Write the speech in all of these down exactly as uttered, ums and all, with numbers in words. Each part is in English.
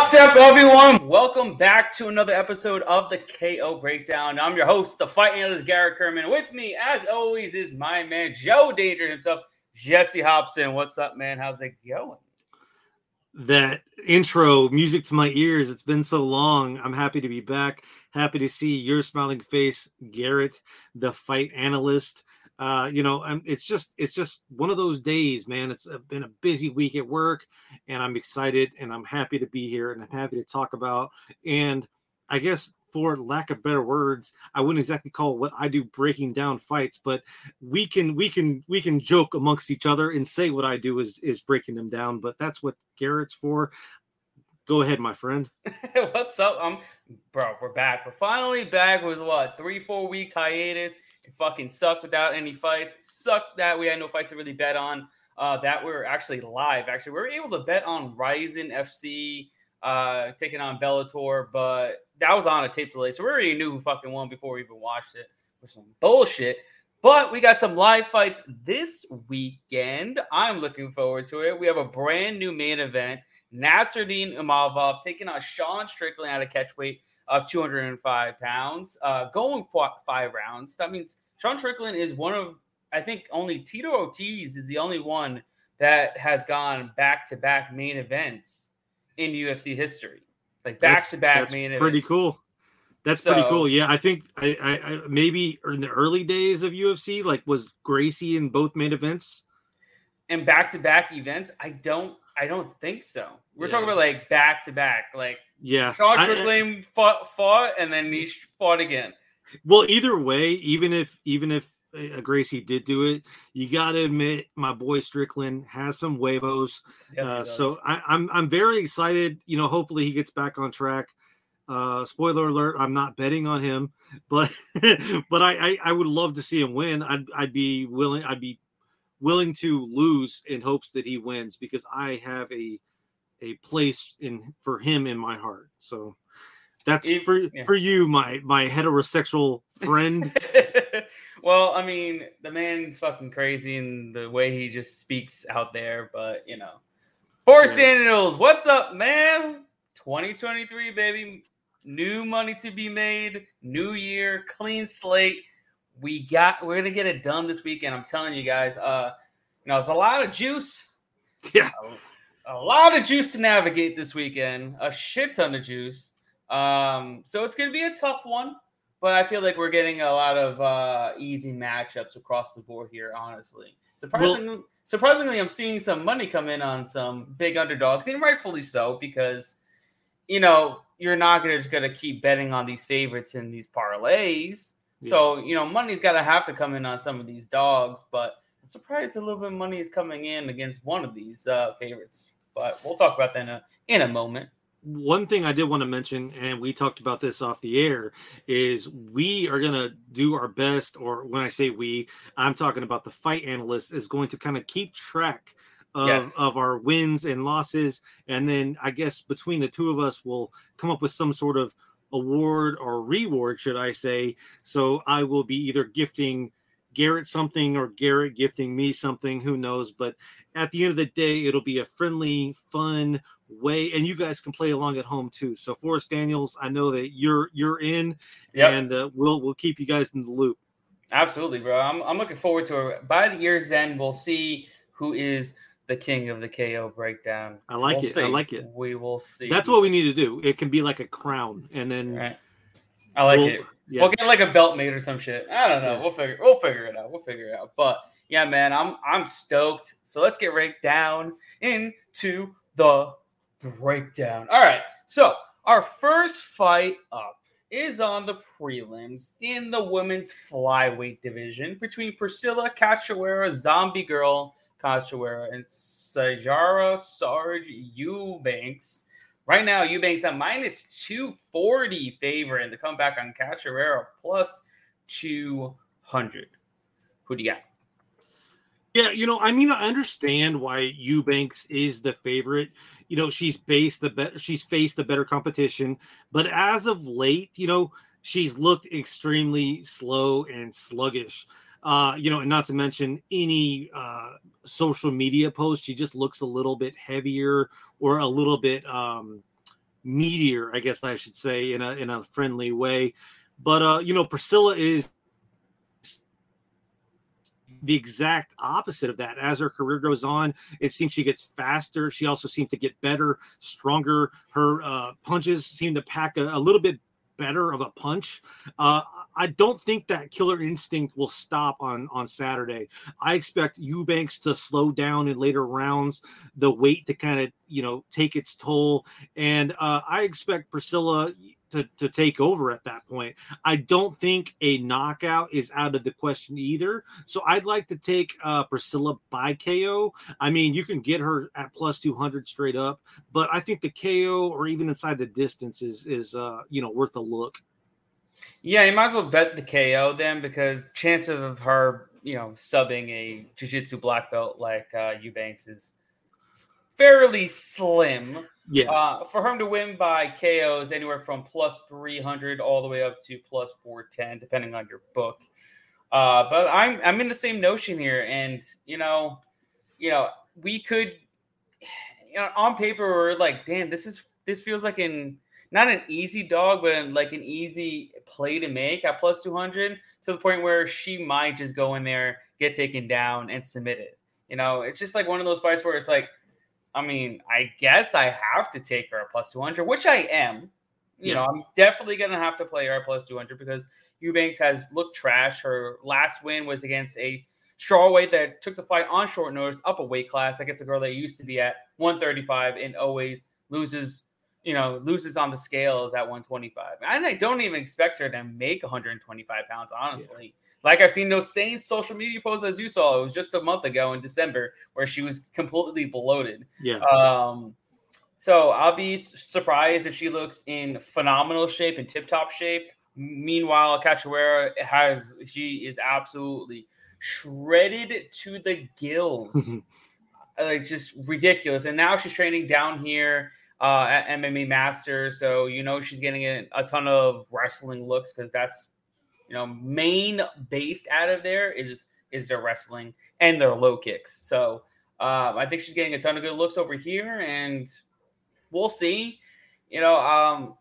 What's up, everyone? Welcome back to another episode of the K O Breakdown. I'm your host, the fight analyst, Garrett Kerman. With me, as always, is my man, Joe Danger himself, Jesse Hobson. What's up, man? How's it going? That intro, music to my ears. It's been so long. I'm happy to be back. Happy to see your smiling face, Garrett, the fight analyst. Uh, you know, I'm, it's just it's just one of those days, man. It's been a busy week at work, and I'm excited and I'm happy to be here and I'm happy to talk about. And I guess, for lack of better words, I wouldn't exactly call what I do breaking down fights, but we can we can we can joke amongst each other and say what I do is is breaking them down. But that's what Garrett's for. Go ahead, my friend. What's up? Um, bro, we're back. We're finally back with what three, four weeks hiatus. It fucking sucked without any fights. Sucked that we had no fights to really bet on. Uh, that we were actually live. Actually, we were able to bet on Ryzen F C uh, taking on Bellator, but that was on a tape delay, so we already knew who fucking won before we even watched it. Which some bullshit. But we got some live fights this weekend. I'm looking forward to it. We have a brand new main event. Nasruddin Imavov taking on Sean Strickland at a catchweight of two hundred five pounds, uh, going for five rounds. That means Sean Strickland is one of, I think, only Tito Ortiz is the only one that has gone back-to-back main events in U F C history. Like back-to-back main events. Pretty cool. That's so, pretty cool. Yeah, I think I, I, I maybe in the early days of U F C, like was Gracie in both main events? And back-to-back events? I don't I don't think so. We're yeah. talking about like back-to-back. Like yeah. Sean Strickland I, I, fought, fought and then he fought again. Well, either way, even if even if uh, Gracie did do it, you got to admit my boy Strickland has some huevos. Yes, uh, so I, I'm I'm very excited. You know, hopefully he gets back on track. Uh, spoiler alert: I'm not betting on him, but but I, I I would love to see him win. I'd I'd be willing. I'd be willing to lose in hopes that he wins because I have a a place in for him in my heart. So that's it, for yeah. for you, my my heterosexual friend. Well, I mean, the man's fucking crazy in the way he just speaks out there, but you know, Forrest yeah. Daniels, what's up, man? twenty twenty-three, baby. New money to be made, new year, clean slate. We got we're gonna get it done this weekend. I'm telling you guys, uh, you know, it's a lot of juice. Yeah. A, a lot of juice to navigate this weekend, a shit ton of juice. Um, so it's gonna be a tough one, but I feel like we're getting a lot of uh easy matchups across the board here, honestly. Surprisingly well, surprisingly, I'm seeing some money come in on some big underdogs, and rightfully so, because you know, you're not gonna just gonna keep betting on these favorites in these parlays. Yeah. So, you know, money's got to have to come in on some of these dogs, but I'm surprised a little bit of money is coming in against one of these uh, favorites. But we'll talk about that in a, in a moment. One thing I did want to mention, and we talked about this off the air, is we are going to do our best, or when I say we, I'm talking about the fight analyst, is going to kind of keep track of, yes. of our wins and losses. And then I guess between the two of us, we'll come up with some sort of award or reward, should I say. So I will be either gifting Garrett something or Garrett gifting me something, who knows. But at the end of the day, it'll be a friendly, fun way, and you guys can play along at home too. So Forrest Daniels, I know that you're you're in, yep. and uh, we'll we'll keep you guys in the loop. Absolutely, bro. I'm I'm looking forward to it. By the year's end, we'll see who is the king of the K O breakdown. I like we'll it. See. I like it. We will see. That's what we need to do. It can be like a crown, and then right. I like we'll, it. Yeah. We'll get like a belt made or some shit. I don't know. Yeah. We'll figure. We'll figure it out. We'll figure it out. But yeah, man, I'm I'm stoked. So let's get right down into the breakdown. All right. So our first fight up is on the prelims in the women's flyweight division between Priscilla Cachoeira, Zombie Girl Cachoeira, and Sijara Sarge Eubanks. Right now, Eubanks at minus two forty favorite, and the comeback on Cachoeira plus two hundred. Who do you got? Yeah, you know, I mean, I understand why Eubanks is the favorite. You know, she's based the be- she's faced the better competition, but as of late, you know, she's looked extremely slow and sluggish. Uh, you know, and not to mention any uh, social media posts, she just looks a little bit heavier or a little bit um, meteor, I guess I should say, in a in a friendly way. But uh, you know, Priscilla is the exact opposite of that. As her career goes on, it seems she gets faster. She also seems to get better, stronger. Her uh, punches seem to pack a, a little bit better of a punch. Uh, I don't think that killer instinct will stop on, on Saturday. I expect Eubanks to slow down in later rounds, the weight to kind of, you know, take its toll. And uh, I expect Priscilla to, to take over at that point. I don't think a knockout is out of the question either. So I'd like to take uh, Priscilla by K O. I mean, you can get her at plus two hundred straight up, but I think the K O or even inside the distance is, is uh, you know, worth a look. Yeah, you might as well bet the K O then, because chances of her, you know, subbing a jiu-jitsu black belt like uh, Eubanks is fairly slim. Yeah. Uh, for him to win by K O is anywhere from plus three hundred all the way up to plus four ten, depending on your book. Uh, but I'm I'm in the same notion here, and you know, you know, we could, you know, on paper we're like, damn, this is this feels like an not an easy dog, but like an easy play to make at plus two hundred, to the point where she might just go in there, get taken down, and submit it. You know, it's just like one of those fights where it's like, I mean, I guess I have to take her at plus two hundred, which I am. You yeah. know, I'm definitely going to have to play her at plus two hundred because Eubanks has looked trash. Her last win was against a strawweight that took the fight on short notice, up a weight class against a girl that used to be at one thirty-five and always loses, you know, loses on the scales at one twenty-five. And I don't even expect her to make one twenty-five pounds, honestly. Yeah. Like, I've seen those same social media posts as you saw. It was just a month ago in December where she was completely bloated. Yeah. Um, so I'll be surprised if she looks in phenomenal shape and tip-top shape. Meanwhile, Cachoeira has, she is absolutely shredded to the gills. Like, just ridiculous. And now she's training down here uh, at M M A Masters. So, you know, she's getting a, a ton of wrestling looks because that's, you know, main base out of there is is their wrestling and their low kicks. So uh, I think she's getting a ton of good looks over here, and we'll see. You know, um,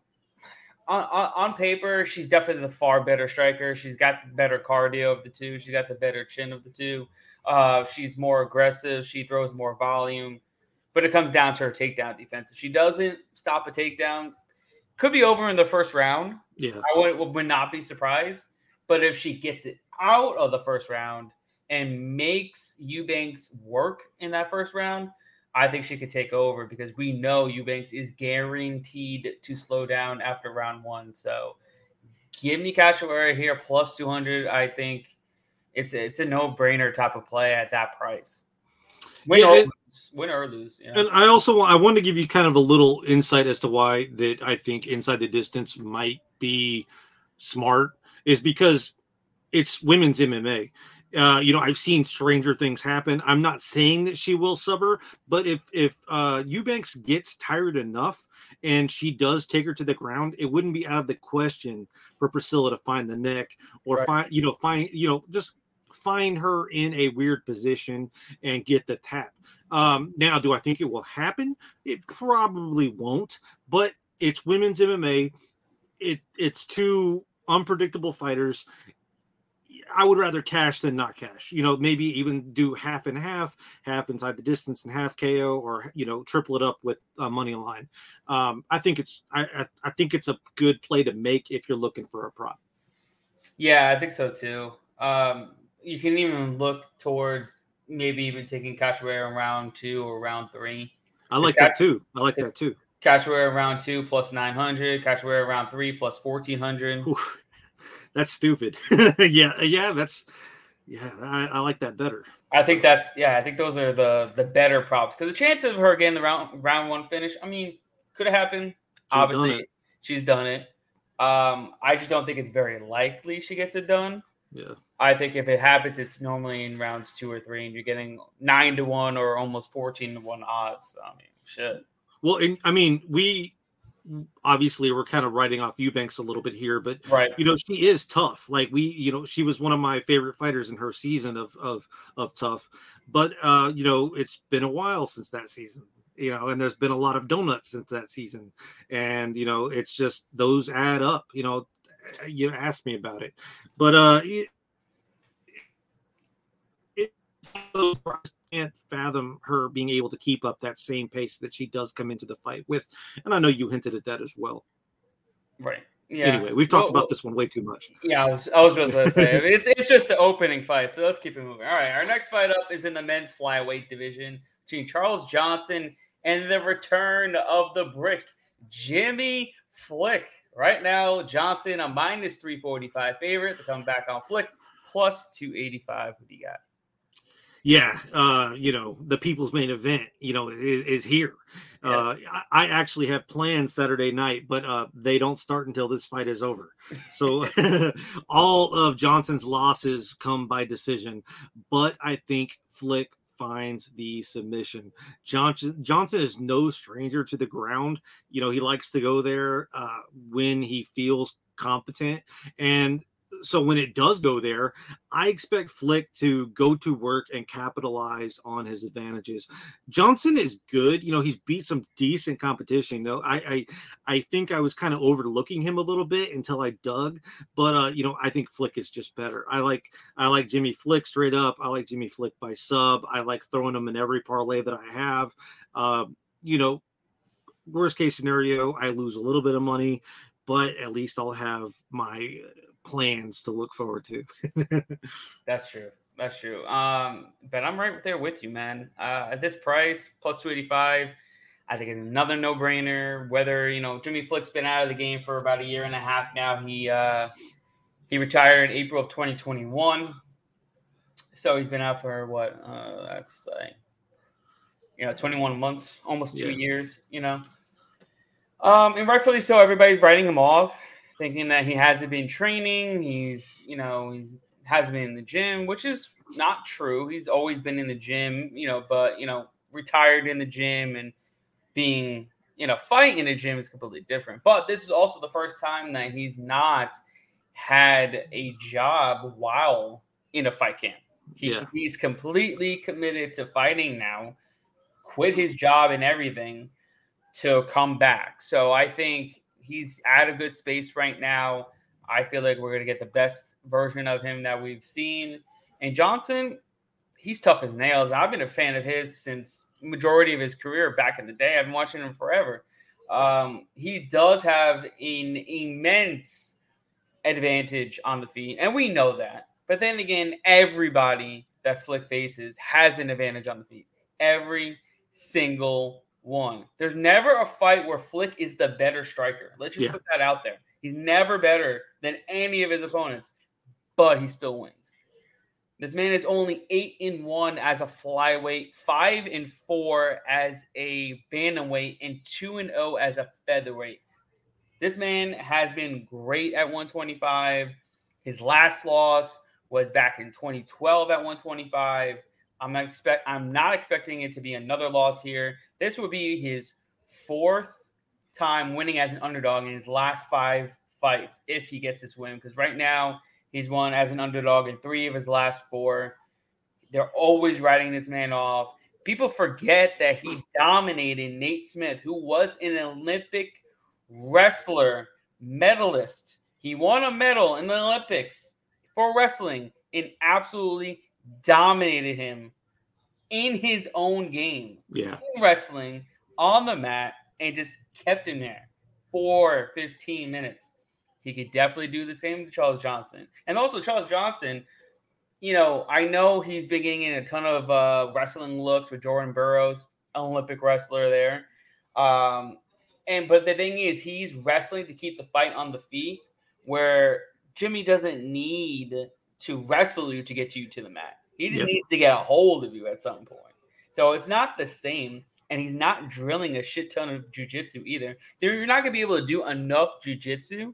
on, on on paper, she's definitely the far better striker. She's got the better cardio of the two. She's got the better chin of the two. Uh, she's more aggressive. She throws more volume, but it comes down to her takedown defense. If she doesn't stop a takedown, could be over in the first round. Yeah, I would, would not be surprised. But if she gets it out of the first round and makes Eubanks work in that first round, I think she could take over because we know Eubanks is guaranteed to slow down after round one. So give me Cachoeira here plus two hundred. I think it's a, it's a no-brainer type of play at that price. Win, yeah, or, it, lose. Win or lose. You know? And I also I want to give you kind of a little insight as to why that I think inside the distance might be smart. Is because it's women's M M A. Uh, you know, I've seen stranger things happen. I'm not saying that she will sub her, but if if uh, Eubanks gets tired enough and she does take her to the ground, it wouldn't be out of the question for Priscilla to find the neck or right. find, you know, find, you know, just find her in a weird position and get the tap. Um, now, do I think it will happen? It probably won't, but it's women's M M A. It it's too unpredictable fighters. I would rather cash than not cash. You know, maybe even do half and half, half inside the distance and half K O, or you know, triple it up with a money line. Um, I think it's I, I I think it's a good play to make if you're looking for a prop. Yeah, I think so too. Um, you can even look towards maybe even taking Cachoeira in round two or round three. I like that too. I like that too. Cachoeira round two plus nine hundred, Cachoeira round three plus fourteen hundred. That's stupid. yeah, yeah, that's yeah, I, I like that better. I think that's yeah, I think those are the the better props because the chance of her getting the round round one finish, I mean, could have happened. She's Obviously, done she's done it. Um, I just don't think it's very likely she gets it done. Yeah, I think if it happens, it's normally in rounds two or three, and you're getting nine to one or almost fourteen to one odds. I mean, shit. Well, and, I mean, we obviously we're kind of writing off Eubanks a little bit here, but right. you know, she is tough. Like we, you know, she was one of my favorite fighters in her season of of of tough. But uh, you know, it's been a while since that season. you know, and there's been a lot of donuts since that season. And, you know, it's just those add up, you know, you asked me about it, but uh, it, it, I can't fathom her being able to keep up that same pace that she does come into the fight with. And I know you hinted at that as well. Right. Yeah. Anyway, we've talked well, about well, this one way too much. Yeah, I was, I was just going to say, I mean, it's it's just the opening fight, so let's keep it moving. All right, our next fight up is in the men's flyweight division between Charles Johnson and the return of the brick, Jimmy Flick. Right now, Johnson a minus three forty-five favorite to come back on Flick, plus two eighty-five. What do you got? Yeah, uh, you know, the people's main event, you know, is, is here. Yeah. Uh, I, I actually have plans Saturday night, but uh, they don't start until this fight is over. So all of Johnson's losses come by decision, but I think Flick finds the submission. Johnson Johnson is no stranger to the ground. You know, he likes to go there uh, when he feels competent, and so when it does go there, I expect Flick to go to work and capitalize on his advantages. Johnson is good. You know, he's beat some decent competition. You know, I I, I think I was kind of overlooking him a little bit until I dug. But, uh, you know, I think Flick is just better. I like I like Jimmy Flick straight up. I like Jimmy Flick by sub. I like throwing him in every parlay that I have. Uh, you know, worst case scenario, I lose a little bit of money, but at least I'll have my plans to look forward to. That's true. That's true. Um, but I'm right there with you, man. Uh, at this price, plus two eighty-five, I think it's another no-brainer. Whether, you know, Jimmy Flick's been out of the game for about a year and a half now. He uh, he retired in April of twenty twenty-one. So he's been out for what? Uh, that's like, you know, twenty-one months, almost two yeah. years, you know. Um, and rightfully so, everybody's writing him off, thinking that he hasn't been training. He's, you know, he's hasn't been in the gym, which is not true. He's always been in the gym, you know, but, you know, retired in the gym and being, you know, fighting in the gym is completely different. But this is also the first time that he's not had a job while in a fight camp. He, yeah. He's completely committed to fighting now, quit his job and everything to come back. So I think he's at a good space right now. I feel like we're going to get the best version of him that we've seen. And Johnson, he's tough as nails. I've been a fan of his since majority of his career back in the day. I've been watching him forever. Um, he does have an immense advantage on the feet, and we know that. But then again, everybody that Flick faces has an advantage on the feet. Every single one. There's never a fight where Flick is the better striker. Let's just yeah. put that out there. He's never better than any of his opponents, but he still wins. This man is only eight and one as a flyweight, five and four as a bantamweight, and two and zero as a featherweight. This man has been great at one twenty-five. His last loss was back in twenty twelve at one twenty-five. I'm not expect I'm not expecting it to be another loss here. This would be his fourth time winning as an underdog in his last five fights if he gets this win, because right now he's won as an underdog in three of his last four. They're always writing this man off. People forget that he dominated Nate Smith, who was an Olympic wrestler, medalist. He won a medal in the Olympics for wrestling and absolutely dominated him in his own game. Yeah. In wrestling on the mat and just kept him there for fifteen minutes. He could definitely do the same to Charles Johnson. And also Charles Johnson, you know, I know he's been getting in a ton of uh, wrestling looks with Jordan Burroughs, an Olympic wrestler there. Um, and but the thing is, he's wrestling to keep the fight on the feet, where Jimmy doesn't need to wrestle you to get you to the mat. He just yep. needs to get a hold of you at some point. So it's not the same, and he's not drilling a shit ton of jiu-jitsu either. You're not going to be able to do enough jiu-jitsu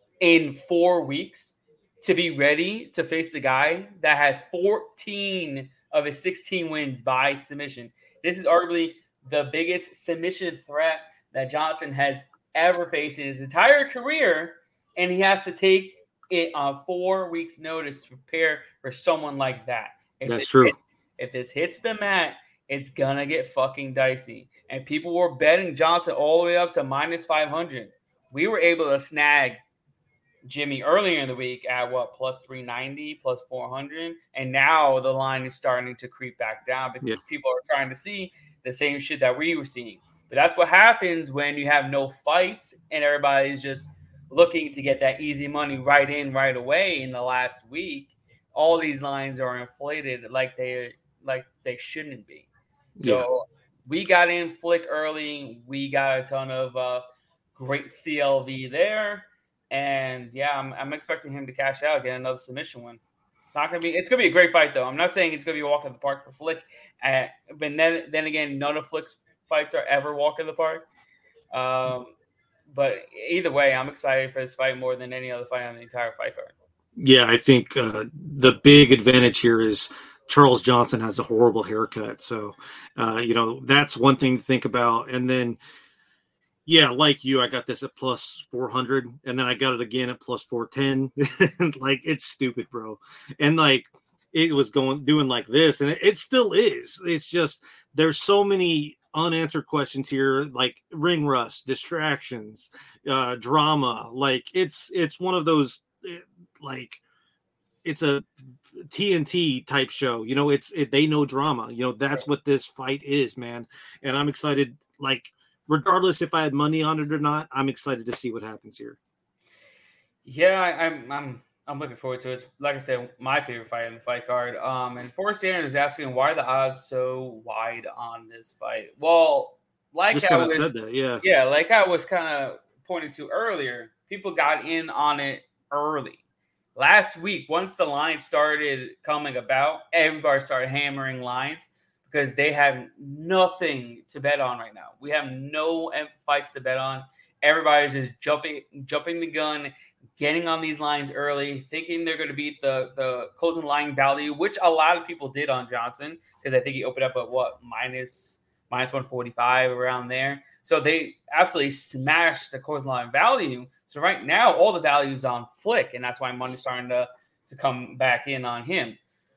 in four weeks to be ready to face the guy that has fourteen of his sixteen wins by submission. This is arguably the biggest submission threat that Johnson has ever faced in his entire career, and he has to take it on four weeks' notice to prepare for someone like that. If That's true. Hits, if this hits the mat it's gonna get fucking dicey. And people were betting Johnson all the way up to minus five hundred. We were able to snag Jimmy earlier in the week at what, plus three ninety, plus four hundred, and now the line is starting to creep back down because Yeah. people are trying to see the same shit that we were seeing. But that's what happens when you have no fights and everybody's just looking to get that easy money right in right away. In the last week, all these lines are inflated like they like they shouldn't be. So Yeah. we got in Flick early. We got a ton of uh, great C L V there. And yeah, I'm, I'm expecting him to cash out, get another submission win. It's not gonna be. It's gonna be a great fight, though. I'm not saying it's gonna be a walk in the park for Flick. Uh, but then, then again, none of Flick's fights are ever walk in the park. Um, but either way, I'm excited for this fight more than any other fight on the entire fight card. Yeah, I think uh, the big advantage here is Charles Johnson has a horrible haircut, so uh, you know that's one thing to think about. And then. Yeah, like you, I got this at plus four hundred, and then I got it again at plus four ten. Like, it's stupid, bro. And, like, it was going doing like this, and it, it still is. It's just there's so many unanswered questions here, like ring rust, distractions, uh, drama. Like, it's it's one of those, like, it's a T N T type show. You know, it's it, they know drama. You know, that's what this fight is, man. And I'm excited, like, regardless if I had money on it or not, I'm excited to see what happens here. Yeah, I, I'm I'm I'm looking forward to it. It's, like I said, my favorite fight in the fight card. Um, and Forrest Aaron is asking why are the odds so wide on this fight. Well, like Just I kind of was, said that, yeah, yeah, like I was kind of pointing to earlier. People got in on it early. Last week, once the line started coming about, everybody started hammering lines. Because they have nothing to bet on right now. We have no fights to bet on. Everybody's just jumping, jumping the gun, getting on these lines early, thinking they're going to beat the the closing line value, which a lot of people did on Johnson because I think he opened up at what minus minus one forty-five around there. So they absolutely smashed the closing line value. So right now, all the value is on Flick, and that's why money's starting to to come back in on him.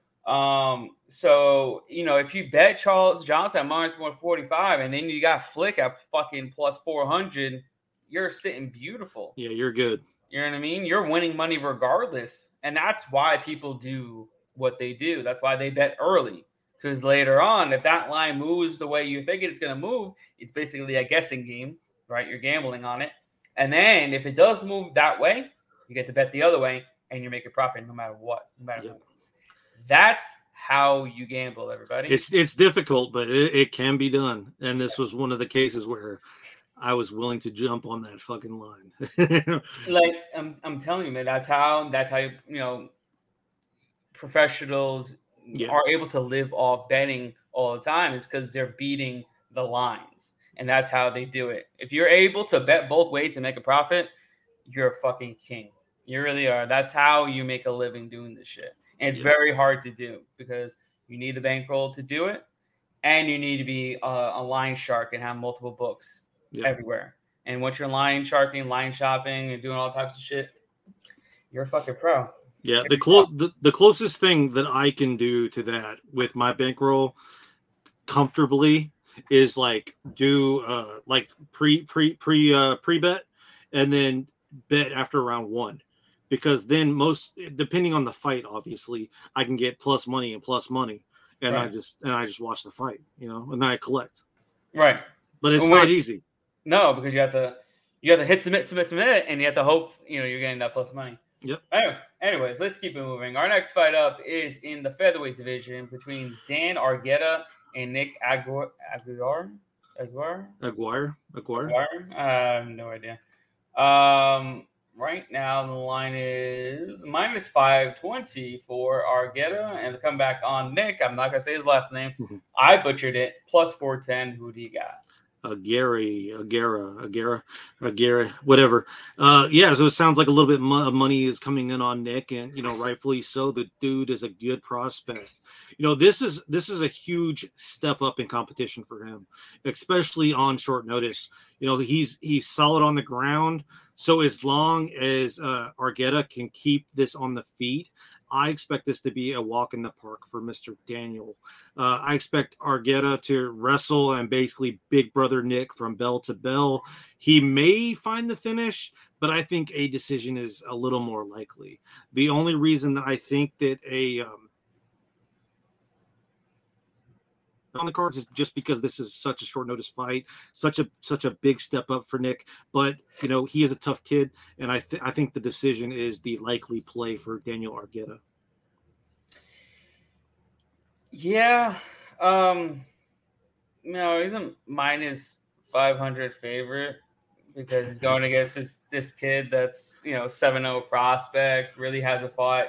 Um, so you know, if you bet Charles Johnson at minus one forty-five and then you got Flick at fucking plus four hundred, you're sitting beautiful. Yeah, you're good. You know what I mean? You're winning money regardless. And that's why people do what they do. That's why they bet early. Because later on, if that line moves the way you think it's going to move, it's basically a guessing game, right? You're gambling on it. And then if it does move that way, you get to bet the other way and you make a profit no matter what, no matter Yep. what. That's how you gamble, everybody. It's it's difficult, but it, it can be done. And this was one of the cases where I was willing to jump on that fucking line. Like I'm, I'm telling you, man, that's how that's how you, you know, professionals Yeah. are able to live off betting all the time is because they're beating the lines, and that's how they do it. If you're able to bet both ways and make a profit, you're a fucking king. You really are. That's how you make a living doing this shit. And it's Yeah. very hard to do because you need the bankroll to do it, and you need to be a, a line shark and have multiple books Yeah. everywhere. And once you're line sharking, line shopping, and doing all types of shit, you're a fucking pro. Yeah, the, clo- the the closest thing that I can do to that with my bankroll comfortably is like do uh like pre pre pre uh pre bet and then bet after round one. Because then most, depending on the fight, obviously, I can get plus money and plus money, and Right. I just and I just watch the fight, you know, and then I collect. Right. But it's When- not easy. No, because you have to you have to hit submit, submit, submit, and you have to hope you know you're getting that plus money. Yep. Anyway, anyways, let's keep it moving. Our next fight up is in the featherweight division between Dan Argueta and Nick Aguiar. Aguiar? Aguiar? Aguirre, Aguirre. Aguiar? I have no idea. Um, right now the line is minus five twenty for Argueta, and the comeback on Nick. I'm not gonna say his last name. Mhm. I butchered it. Plus four ten. Who do you got? Aguirre, Aguirre, Aguirre, Aguirre, whatever. Uh, yeah, so it sounds like a little bit of money is coming in on Nick, and you know, rightfully so. The dude is a good prospect. You know, this is this is a huge step up in competition for him, especially on short notice. You know, he's he's solid on the ground. So as long as uh, Argueta can keep this on the feet, I expect this to be a walk in the park for Mister Daniel. Uh, I expect Argueta to wrestle and basically Big Brother Nick from bell to bell. He may find the finish, but I think a decision is a little more likely. The only reason that I think that a um, on the cards is just because this is such a short notice fight, such a such a big step up for Nick. But you know, he is a tough kid, and I th- I think the decision is the likely play for Daniel Argueta. Yeah, um, no, he's a minus five hundred favorite because he's going against this this kid that's, you know, seven oh prospect, really hasn't fought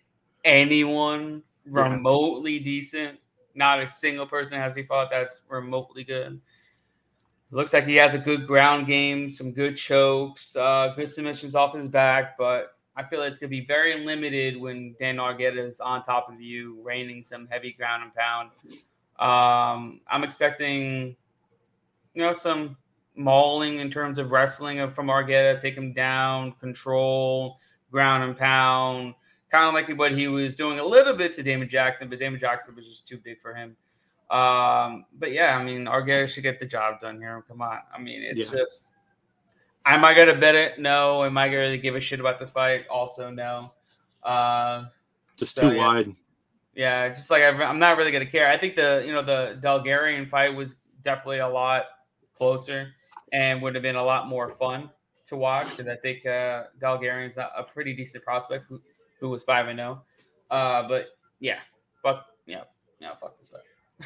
anyone remotely yeah. decent. Not a single person has he fought that's remotely good. Looks like he has a good ground game, some good chokes, uh, good submissions off his back, but I feel like it's going to be very limited when Dan Argueta is on top of you, raining some heavy ground and pound. Um, I'm expecting, you know, some mauling in terms of wrestling from Argueta, take him down, control, ground and pound, kind of like what he was doing a little bit to Damon Jackson, but Damon Jackson was just too big for him. Um, but yeah, I mean, Argueta should get the job done here. Come on. I mean, it's yeah. just, am I going to bet it? No. Am I going to give a shit about this fight? Also, no. Uh, just so, too yeah. wide. Yeah, just like I'm not really going to care. I think the, you know, the Dalgarian fight was definitely a lot closer and would have been a lot more fun to watch. Because I think uh, Dalgarian's a, a pretty decent prospect who, who was five and zero. Uh, but yeah, fuck, yeah, yeah, fuck this fight.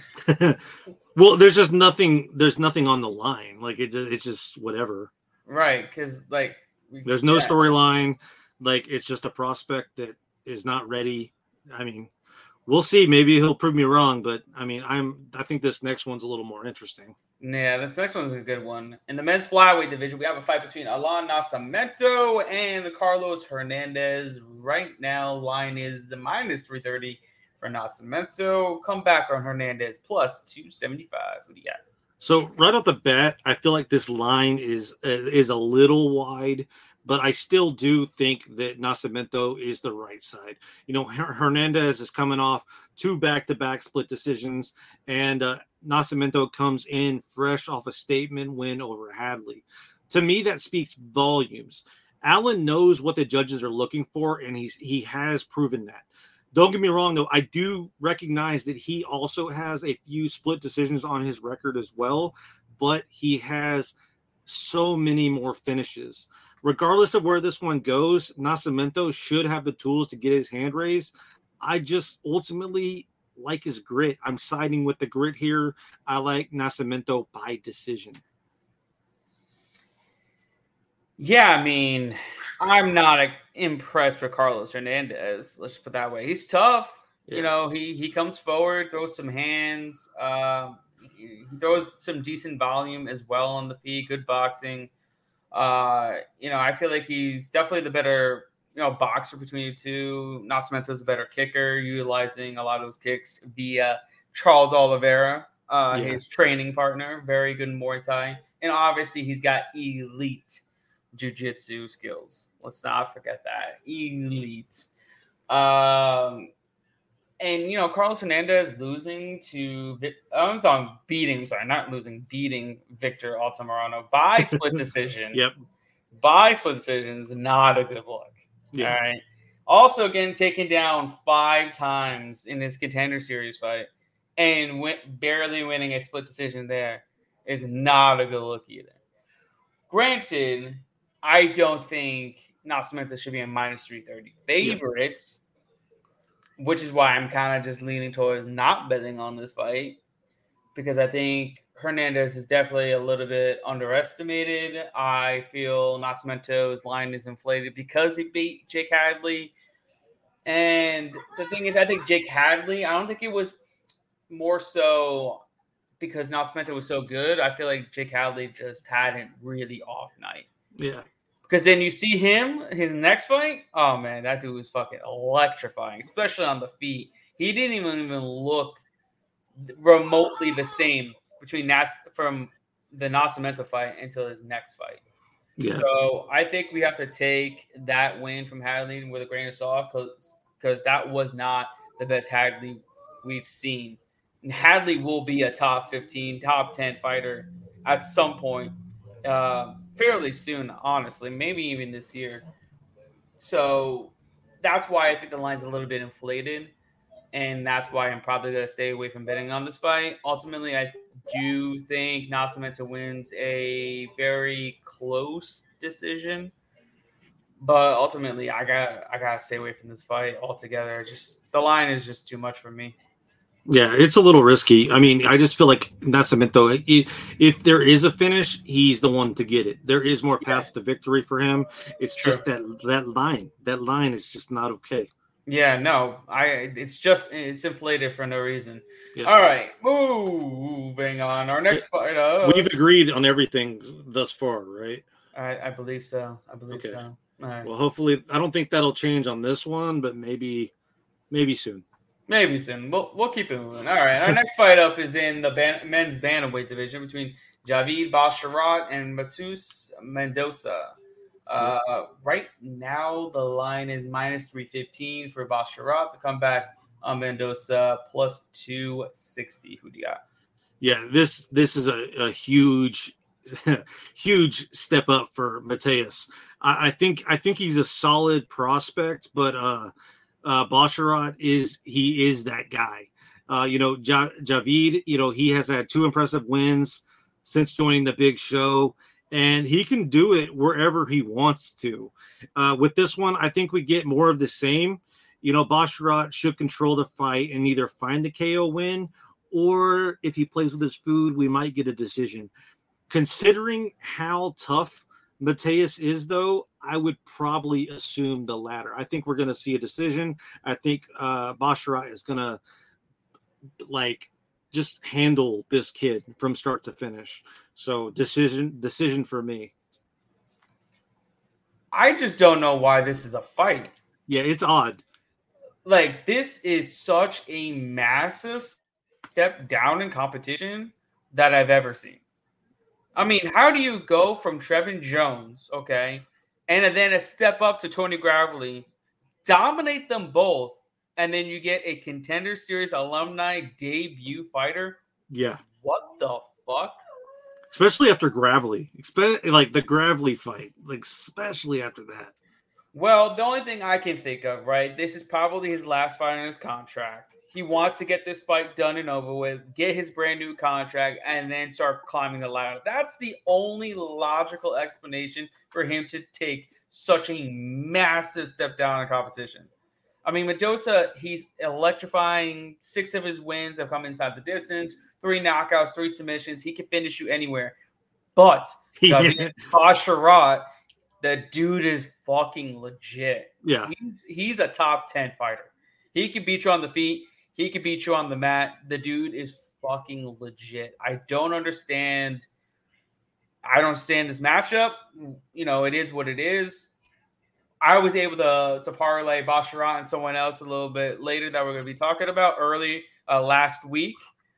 Well, there's just nothing. There's nothing on the line. Like it, it's just whatever. Right, because like we, there's no yeah. storyline. Like it's just a prospect that is not ready. I mean, we'll see. Maybe he'll prove me wrong, but I mean, I'm. I think this next one's a little more interesting. Yeah, this next one's a good one. In the men's flyweight division, we have a fight between Alan Nascimento and Carlos Hernandez. Right now, line is minus three thirty. For Nascimento, come back on Hernandez plus two seventy-five. Who do you got? So right off the bat, I feel like this line is uh, is a little wide, but I still do think that Nascimento is the right side. You know, Her- Hernandez is coming off two back-to-back split decisions, and uh, Nascimento comes in fresh off a statement win over Hadley. To me, that speaks volumes. Allen knows what the judges are looking for, and he's he has proven that. Don't get me wrong, though. I do recognize that he also has a few split decisions on his record as well, but he has so many more finishes. Regardless of where this one goes, Nascimento should have the tools to get his hand raised. I just ultimately like his grit. I'm siding with the grit here. I like Nascimento by decision. Yeah, I mean, I'm not a, impressed with Carlos Hernandez. Let's put it that way. He's tough. Yeah. You know, he he comes forward, throws some hands. Uh, he, he throws some decent volume as well on the feet. Good boxing. Uh, you know, I feel like he's definitely the better, you know, boxer between the two. Nascimento's a better kicker, utilizing a lot of those kicks via Charles Oliveira, uh, yeah. his training partner. Very good Muay Thai. And obviously he's got elite jiu-jitsu skills. Let's not forget that. Elite. Um, and, you know, Carlos Hernandez losing to – I'm sorry, beating – sorry, not losing, beating Victor Altamirano by split decision. Yep. By split decision is not a good look. Yeah. All right. Also, again, taken down five times in his Contender Series fight and went, barely winning a split decision there is not a good look either. Granted – I don't think Nascimento should be a minus three thirty favorites, yeah. which is why I'm kind of just leaning towards not betting on this fight because I think Hernandez is definitely a little bit underestimated. I feel Nascimento's line is inflated because he beat Jake Hadley. And the thing is, I think Jake Hadley, I don't think it was more so because Nascimento was so good. I feel like Jake Hadley just had a really off night. Yeah. Because then you see him, his next fight, oh, man, that dude was fucking electrifying, especially on the feet. He didn't even, even look remotely the same between Nas from the Nascimento fight until his next fight. Yeah. So I think we have to take that win from Hadley with a grain of salt because because that was not the best Hadley we've seen. And Hadley will be a top fifteen, top ten fighter at some point, uh, fairly soon, honestly, maybe even this year. So that's why I think the line's a little bit inflated, and that's why I'm probably going to stay away from betting on this fight. Ultimately, I do think Nascimento wins a very close decision, but ultimately, I got I got to stay away from this fight altogether. Just the line is just too much for me. Yeah, it's a little risky. I mean, I just feel like Nascimento, if there is a finish, he's the one to get it. There is more paths yeah. to victory for him. It's True. just that that line. That line is just not okay. Yeah, no, I. It's just it's inflated for no reason. Yeah. All right, moving on. Our next fight. Uh, We've agreed on everything thus far, right? I, I believe so. I believe okay. so. All right. Well, hopefully, I don't think that'll change on this one, but maybe, maybe soon. Maybe soon. We'll, we'll keep it moving. All right. Our next fight up is in the ban- men's bantamweight division between Javid Basharat and Matheus Mendonça. Uh, right now, the line is minus three fifteen for Basharat. The comeback on Mendonça plus two sixty. Who do you got? Yeah, this this is a, a huge, huge step up for Matheus. I, I think I think he's a solid prospect, but uh, Uh, Basharat is he is that guy. Uh, you know, ja- Javid, you know, he has had two impressive wins since joining the big show, and he can do it wherever he wants to. Uh, with this one, I think we get more of the same. You know, Basharat should control the fight and either find the K O win, or if he plays with his food, we might get a decision. Considering how tough Matheus is, though, I would probably assume the latter. I think we're going to see a decision. I think uh, Basharat is going to like just handle this kid from start to finish. So decision, decision for me. I just don't know why this is a fight. Yeah, it's odd. Like, this is such a massive step down in competition that I've ever seen. I mean, how do you go from Trevin Jones, okay, and then a step up to Tony Gravely, dominate them both, and then you get a Contender Series alumni debut fighter? Yeah. What the fuck? Especially after Gravely. Like the Gravely fight. Like, especially after that. Well, the only thing I can think of, right, this is probably his last fight on his contract. He wants to get this fight done and over with, get his brand new contract, and then start climbing the ladder. That's the only logical explanation for him to take such a massive step down in competition. I mean, Mendonça, he's electrifying. Six of his wins have come inside the distance. Three knockouts, three submissions. He can finish you anywhere. But Javid Basharat, the dude is fucking legit. Yeah. He's, he's a top ten fighter. He can beat you on the feet. He can beat you on the mat. The dude is fucking legit. I don't understand. I don't understand this matchup. You know, it is what it is. I was able to, to parlay Basharat and someone else a little bit later that we're going to be talking about early uh, last week.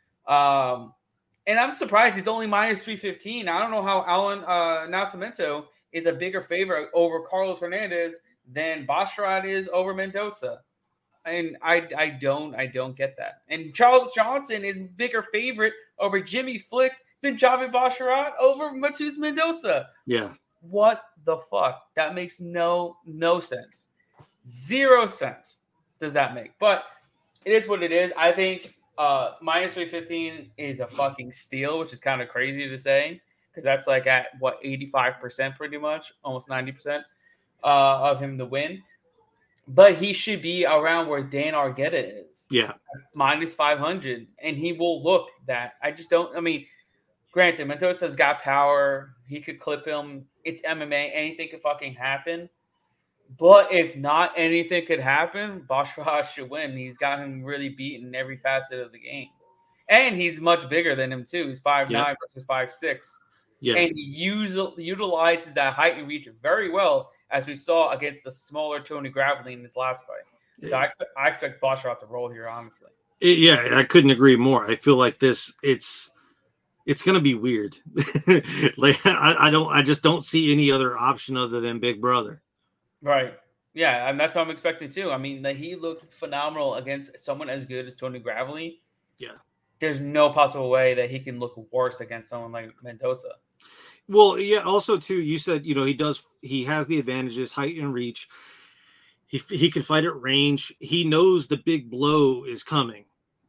Um, and I'm surprised he's only minus three fifteen. I don't know how Alan uh, Nascimento is a bigger favorite over Carlos Hernandez than Basharat is over Mendonça. And I, I don't I don't get that. And Charles Johnson is bigger favorite over Jimmy Flick than Javid Basharat over Matheus Mendonça. Yeah. What the fuck? That makes no no sense. Zero sense does that make. But it is what it is. I think uh, minus three fifteen is a fucking steal, which is kind of crazy to say because that's like at, what, eighty-five percent pretty much, almost ninety percent uh, of him to win. But he should be around where Dan Argueta is. Yeah. Minus five hundred. And he will look that. I just don't. I mean, granted, Mendonça's got power. He could clip him. It's M M A. Anything could fucking happen. But if not anything could happen, Basharat should win. He's got him really beaten in every facet of the game. And he's much bigger than him, too. He's five nine yeah. versus five six. Yeah. And he use, utilizes that height and reach very well, as we saw against the smaller Tony Gravely in his last fight. So yeah. I expect I expect Basharat to roll here, honestly. It, yeah, I couldn't agree more. I feel like this it's it's gonna be weird. Like I, I don't I just don't see any other option other than Big Brother. Right. Yeah, and that's what I'm expecting too. I mean, that he looked phenomenal against someone as good as Tony Gravely. Yeah. There's no possible way that he can look worse against someone like Mendoza. Well, yeah. Also, too, you said you know he does. He has the advantages, height and reach. He he can fight at range. He knows the big blow is coming.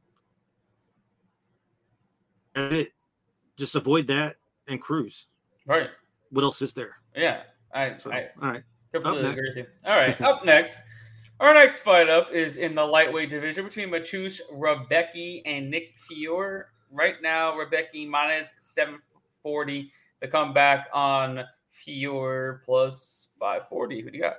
That's it. Just avoid that and cruise. Right. What else is there? Yeah. I, So, I all right. completely agree with you. All right. Up next. Our next fight up is in the lightweight division between Mateusz Rebecki and Nick Fiore. Right now, Rebecki minus seven forty. The comeback on Fiore plus five forty. Who do you got?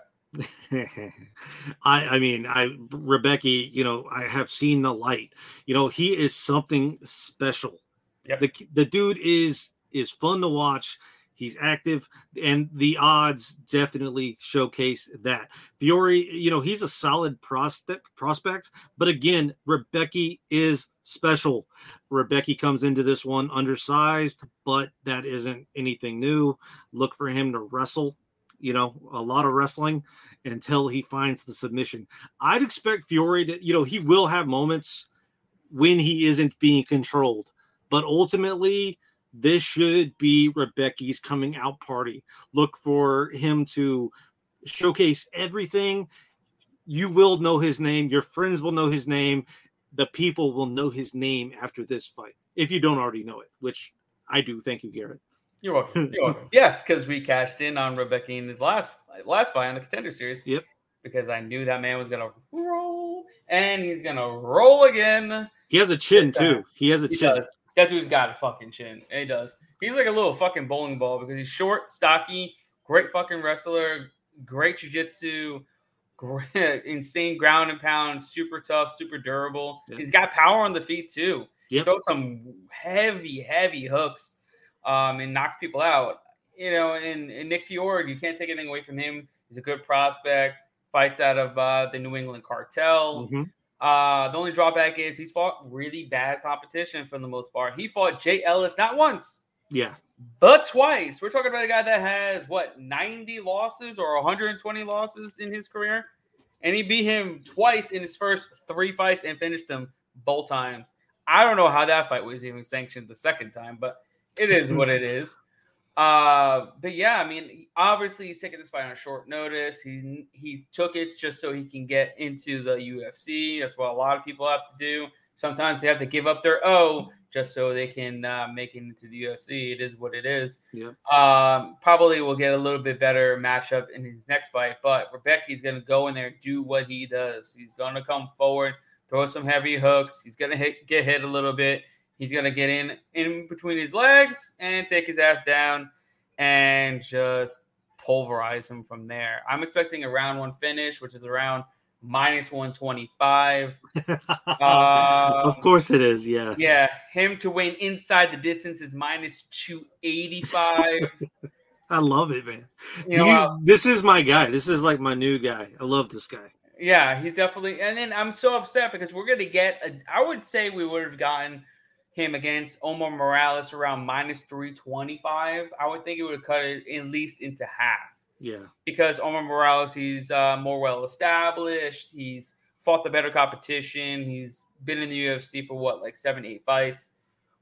I I mean I Rebecki, you know, I have seen the light. You know, he is something special. Yep. The the dude is is fun to watch. He's active, and the odds definitely showcase that. Fiore, you know, he's a solid prospect prospect, but again, Rebecki is special. Rebecki comes into this one undersized, but that isn't anything new. Look for him to wrestle, you know, a lot of wrestling until he finds the submission. I'd expect Fiore to, you know, he will have moments when he isn't being controlled, but ultimately this should be Rebecki's coming out party. Look for him to showcase everything. You will know his name. Your friends will know his name. The people will know his name after this fight, if you don't already know it, which I do. Thank you, Garrett. You're welcome. You're welcome. Yes, because we cashed in on Rebecki in his last last fight on the Contender Series. Yep. Because I knew that man was gonna roll, and he's gonna roll again. He has a chin too. He has a he chin. Does. That dude's got a fucking chin. He does. He's like a little fucking bowling ball because he's short, stocky, great fucking wrestler, great jiu-jitsu, great, insane ground and pound, super tough, super durable. Yep. He's got power on the feet too. Yep. He throws some heavy, heavy hooks um, and knocks people out. You know, and, and Nick Fiore, you can't take anything away from him. He's a good prospect. Fights out of uh, the New England Cartel. Mm-hmm. Uh, the only drawback is he's fought really bad competition for the most part. He fought Jay Ellis not once, yeah, but twice. We're talking about a guy that has what ninety losses or one hundred twenty losses in his career, and he beat him twice in his first three fights and finished him both times. I don't know how that fight was even sanctioned the second time, but it is what it is. Uh, but yeah, I mean, obviously he's taking this fight on short notice. He he took it just so he can get into the U F C. That's what a lot of people have to do. Sometimes they have to give up their O just so they can uh, make it into the U F C. It is what it is. Yeah. Um, probably will get a little bit better matchup in his next fight, but Rebecki's going to go in there and do what he does. He's going to come forward, throw some heavy hooks. He's going to hit, get hit a little bit. He's going to get in, in between his legs and take his ass down and just pulverize him from there. I'm expecting a round one finish, which is around minus one twenty-five. um, of course it is, yeah. Yeah, him to win inside the distance is minus two eighty-five. I love it, man. You know, uh, this is my guy. This is like my new guy. I love this guy. Yeah, he's definitely – and then I'm so upset because we're going to get – I would say we would have gotten – him against Omar Morales around minus three twenty-five. I would think it would have cut it at least into half. Yeah. Because Omar Morales, he's uh, more well-established. He's fought the better competition. He's been in the U F C for, what, like seven, eight fights.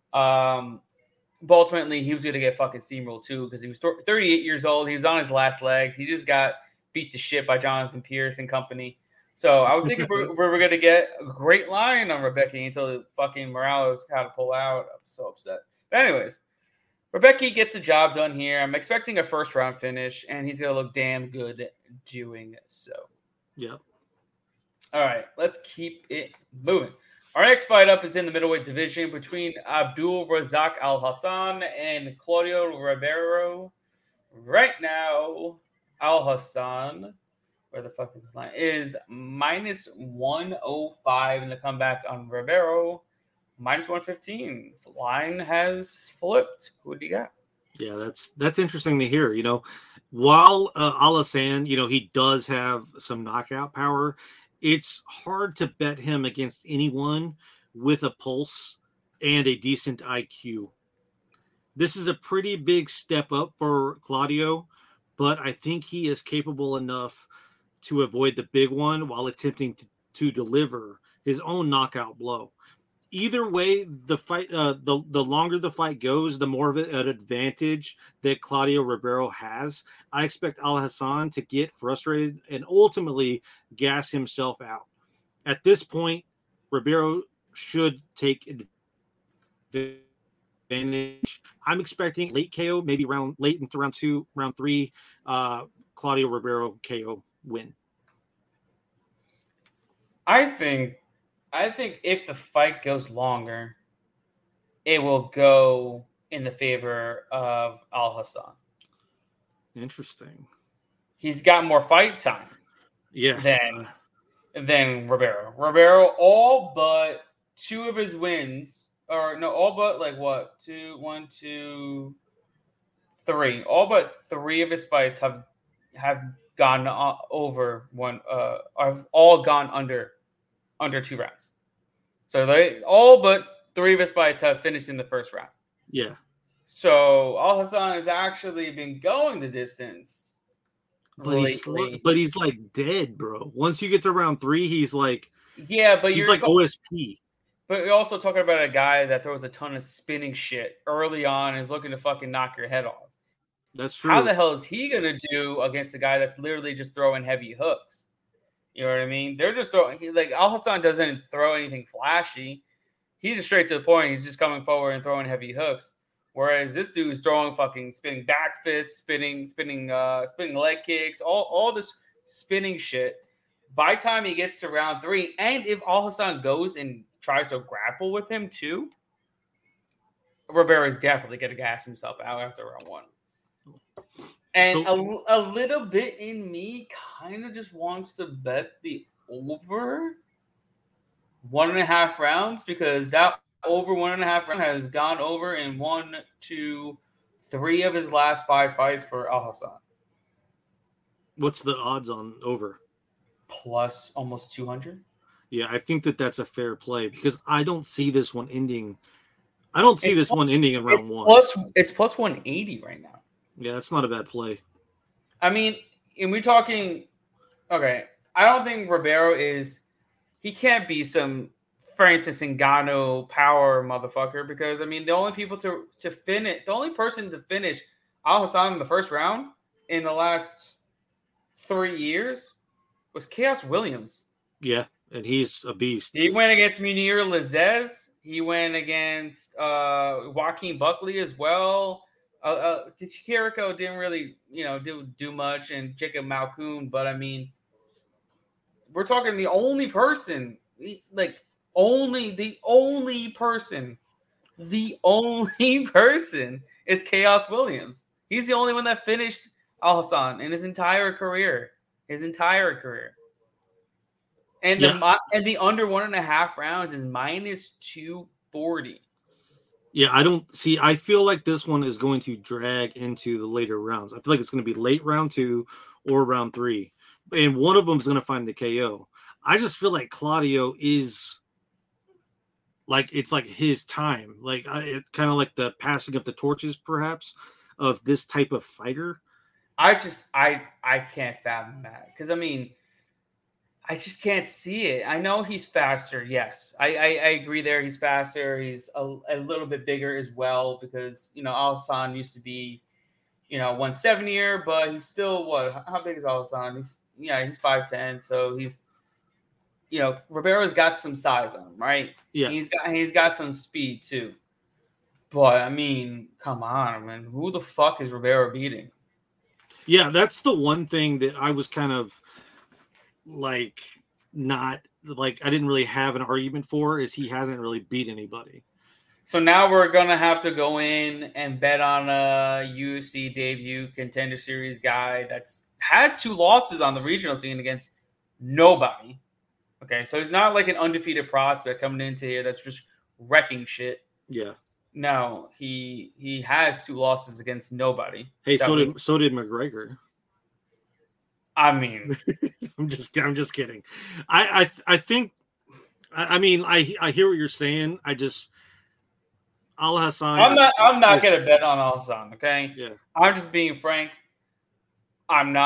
Um, but ultimately, he was going to get fucking steamrolled, too, because he was thirty-eight years old. He was on his last legs. He just got beat to shit by Jonathan Pierce and company. So I was thinking we we're, we're going to get a great line on Rebecki until fucking Morales had to pull out. I'm so upset. But anyways, Rebecki gets the job done here. I'm expecting a first round finish, and he's going to look damn good doing so. Yep. All right, let's keep it moving. Our next fight up is in the middleweight division between Abdul Razak Al Hassan and Claudio Ribeiro. Right now, Al Hassan... where the fuck is his line? Is minus one oh five in the comeback on Ribeiro. Minus one fifteen. The line has flipped. Who do you got? Yeah, that's that's interesting to hear. You know, while uh, Al-Hassan, you know, he does have some knockout power, it's hard to bet him against anyone with a pulse and a decent I Q. This is a pretty big step up for Claudio, but I think he is capable enough to avoid the big one while attempting to, to deliver his own knockout blow. Either way, the fight, uh, the the longer the fight goes, the more of an advantage that Claudio Ribeiro has. I expect Al Hassan to get frustrated and ultimately gas himself out. At this point, Ribeiro should take advantage. I'm expecting late K O, maybe round late into round two, round three. Uh, Claudio Ribeiro K O win. I think. I think if the fight goes longer, it will go in the favor of Al Hassan. Interesting. He's got more fight time. Yeah. Than uh, than Ribeiro. Ribeiro, all but two of his wins, or no, all but like what? Two, one, two, three. All but three of his fights have have gone uh, over one. Uh, have all gone under. under two rounds. So they all but three of his fights have finished in the first round. Yeah. So Al Hassan has actually been going the distance. But he's, but he's like dead, bro. Once you get to round three, he's like, yeah, but he's you're like talk- O S P. But you're also talking about a guy that throws a ton of spinning shit early on and is looking to fucking knock your head off. That's true. How the hell is he gonna do against a guy that's literally just throwing heavy hooks? You know what I mean? They're just throwing, like, Al Hassan doesn't throw anything flashy. He's just straight to the point. He's just coming forward and throwing heavy hooks. Whereas this dude's throwing fucking spinning back fists, spinning, spinning, uh, spinning leg kicks, all, all this spinning shit. By the time he gets to round three, and if Al Hassan goes and tries to grapple with him too, Ribeiro is definitely going to gas himself out after round one. And so, a, a little bit in me kind of just wants to bet the over one and a half rounds, because that over one and a half round has gone over in one, two, three of his last five fights for Al Hassan. What's the odds on over? Plus almost two hundred. Yeah, I think that that's a fair play, because I don't see this one ending. I don't see it's this plus, one ending in round it's one. Plus, it's plus one eighty right now. Yeah, that's not a bad play. I mean, and we're talking, okay, I don't think Ribeiro is, he can't be some Francis Ngannou power motherfucker, because, I mean, the only people to, to finish, the only person to finish Al Hassan in the first round in the last three years was Chaos Williams. Yeah, and he's a beast. He went against Munir Lazzez. He went against uh, Joaquin Buckley as well. Uh, uh, Chirico didn't really, you know, do do much, and Jacob Malkoun. But I mean, we're talking the only person, like only the only person, the only person is Chaos Williams. He's the only one that finished Al Hassan in his entire career, his entire career. And yeah. the and the under one and a half rounds is minus two forty. Yeah, I don't see. I feel like this one is going to drag into the later rounds. I feel like it's going to be late round two or round three, and one of them is going to find the K O. I just feel like Claudio is like it's like his time, like it kind of like the passing of the torches, perhaps, of this type of fighter. I just I I can't fathom that, because I mean, I just can't see it. I know he's faster. Yes, I, I, I agree there. He's faster. He's a, a little bit bigger as well, because, you know, Al Hassan used to be, you know, one seventy-er, but he's still, what, how big is Al Hassan? He's, yeah, he's five ten. So he's, you know, Ribeiro's got some size on him, right? Yeah. He's got, he's got some speed too. But, I mean, come on, man. Who the fuck is Ribeiro beating? Yeah, that's the one thing that I was kind of, like not like I didn't really have an argument for, is he hasn't really beat anybody. So now we're gonna have to go in and bet on a U F C debut Contender Series guy that's had two losses on the regional scene against nobody. Okay, so he's not like an undefeated prospect coming into here that's just wrecking shit. Yeah. No, he he has two losses against nobody. Hey, so did so did McGregor. I mean, I'm just I'm just kidding. I I I think I, I mean I I hear what you're saying. I just Al Hassan. I'm not I'm not is, gonna bet on Al Hassan. Okay. Yeah. I'm just being frank. I'm not.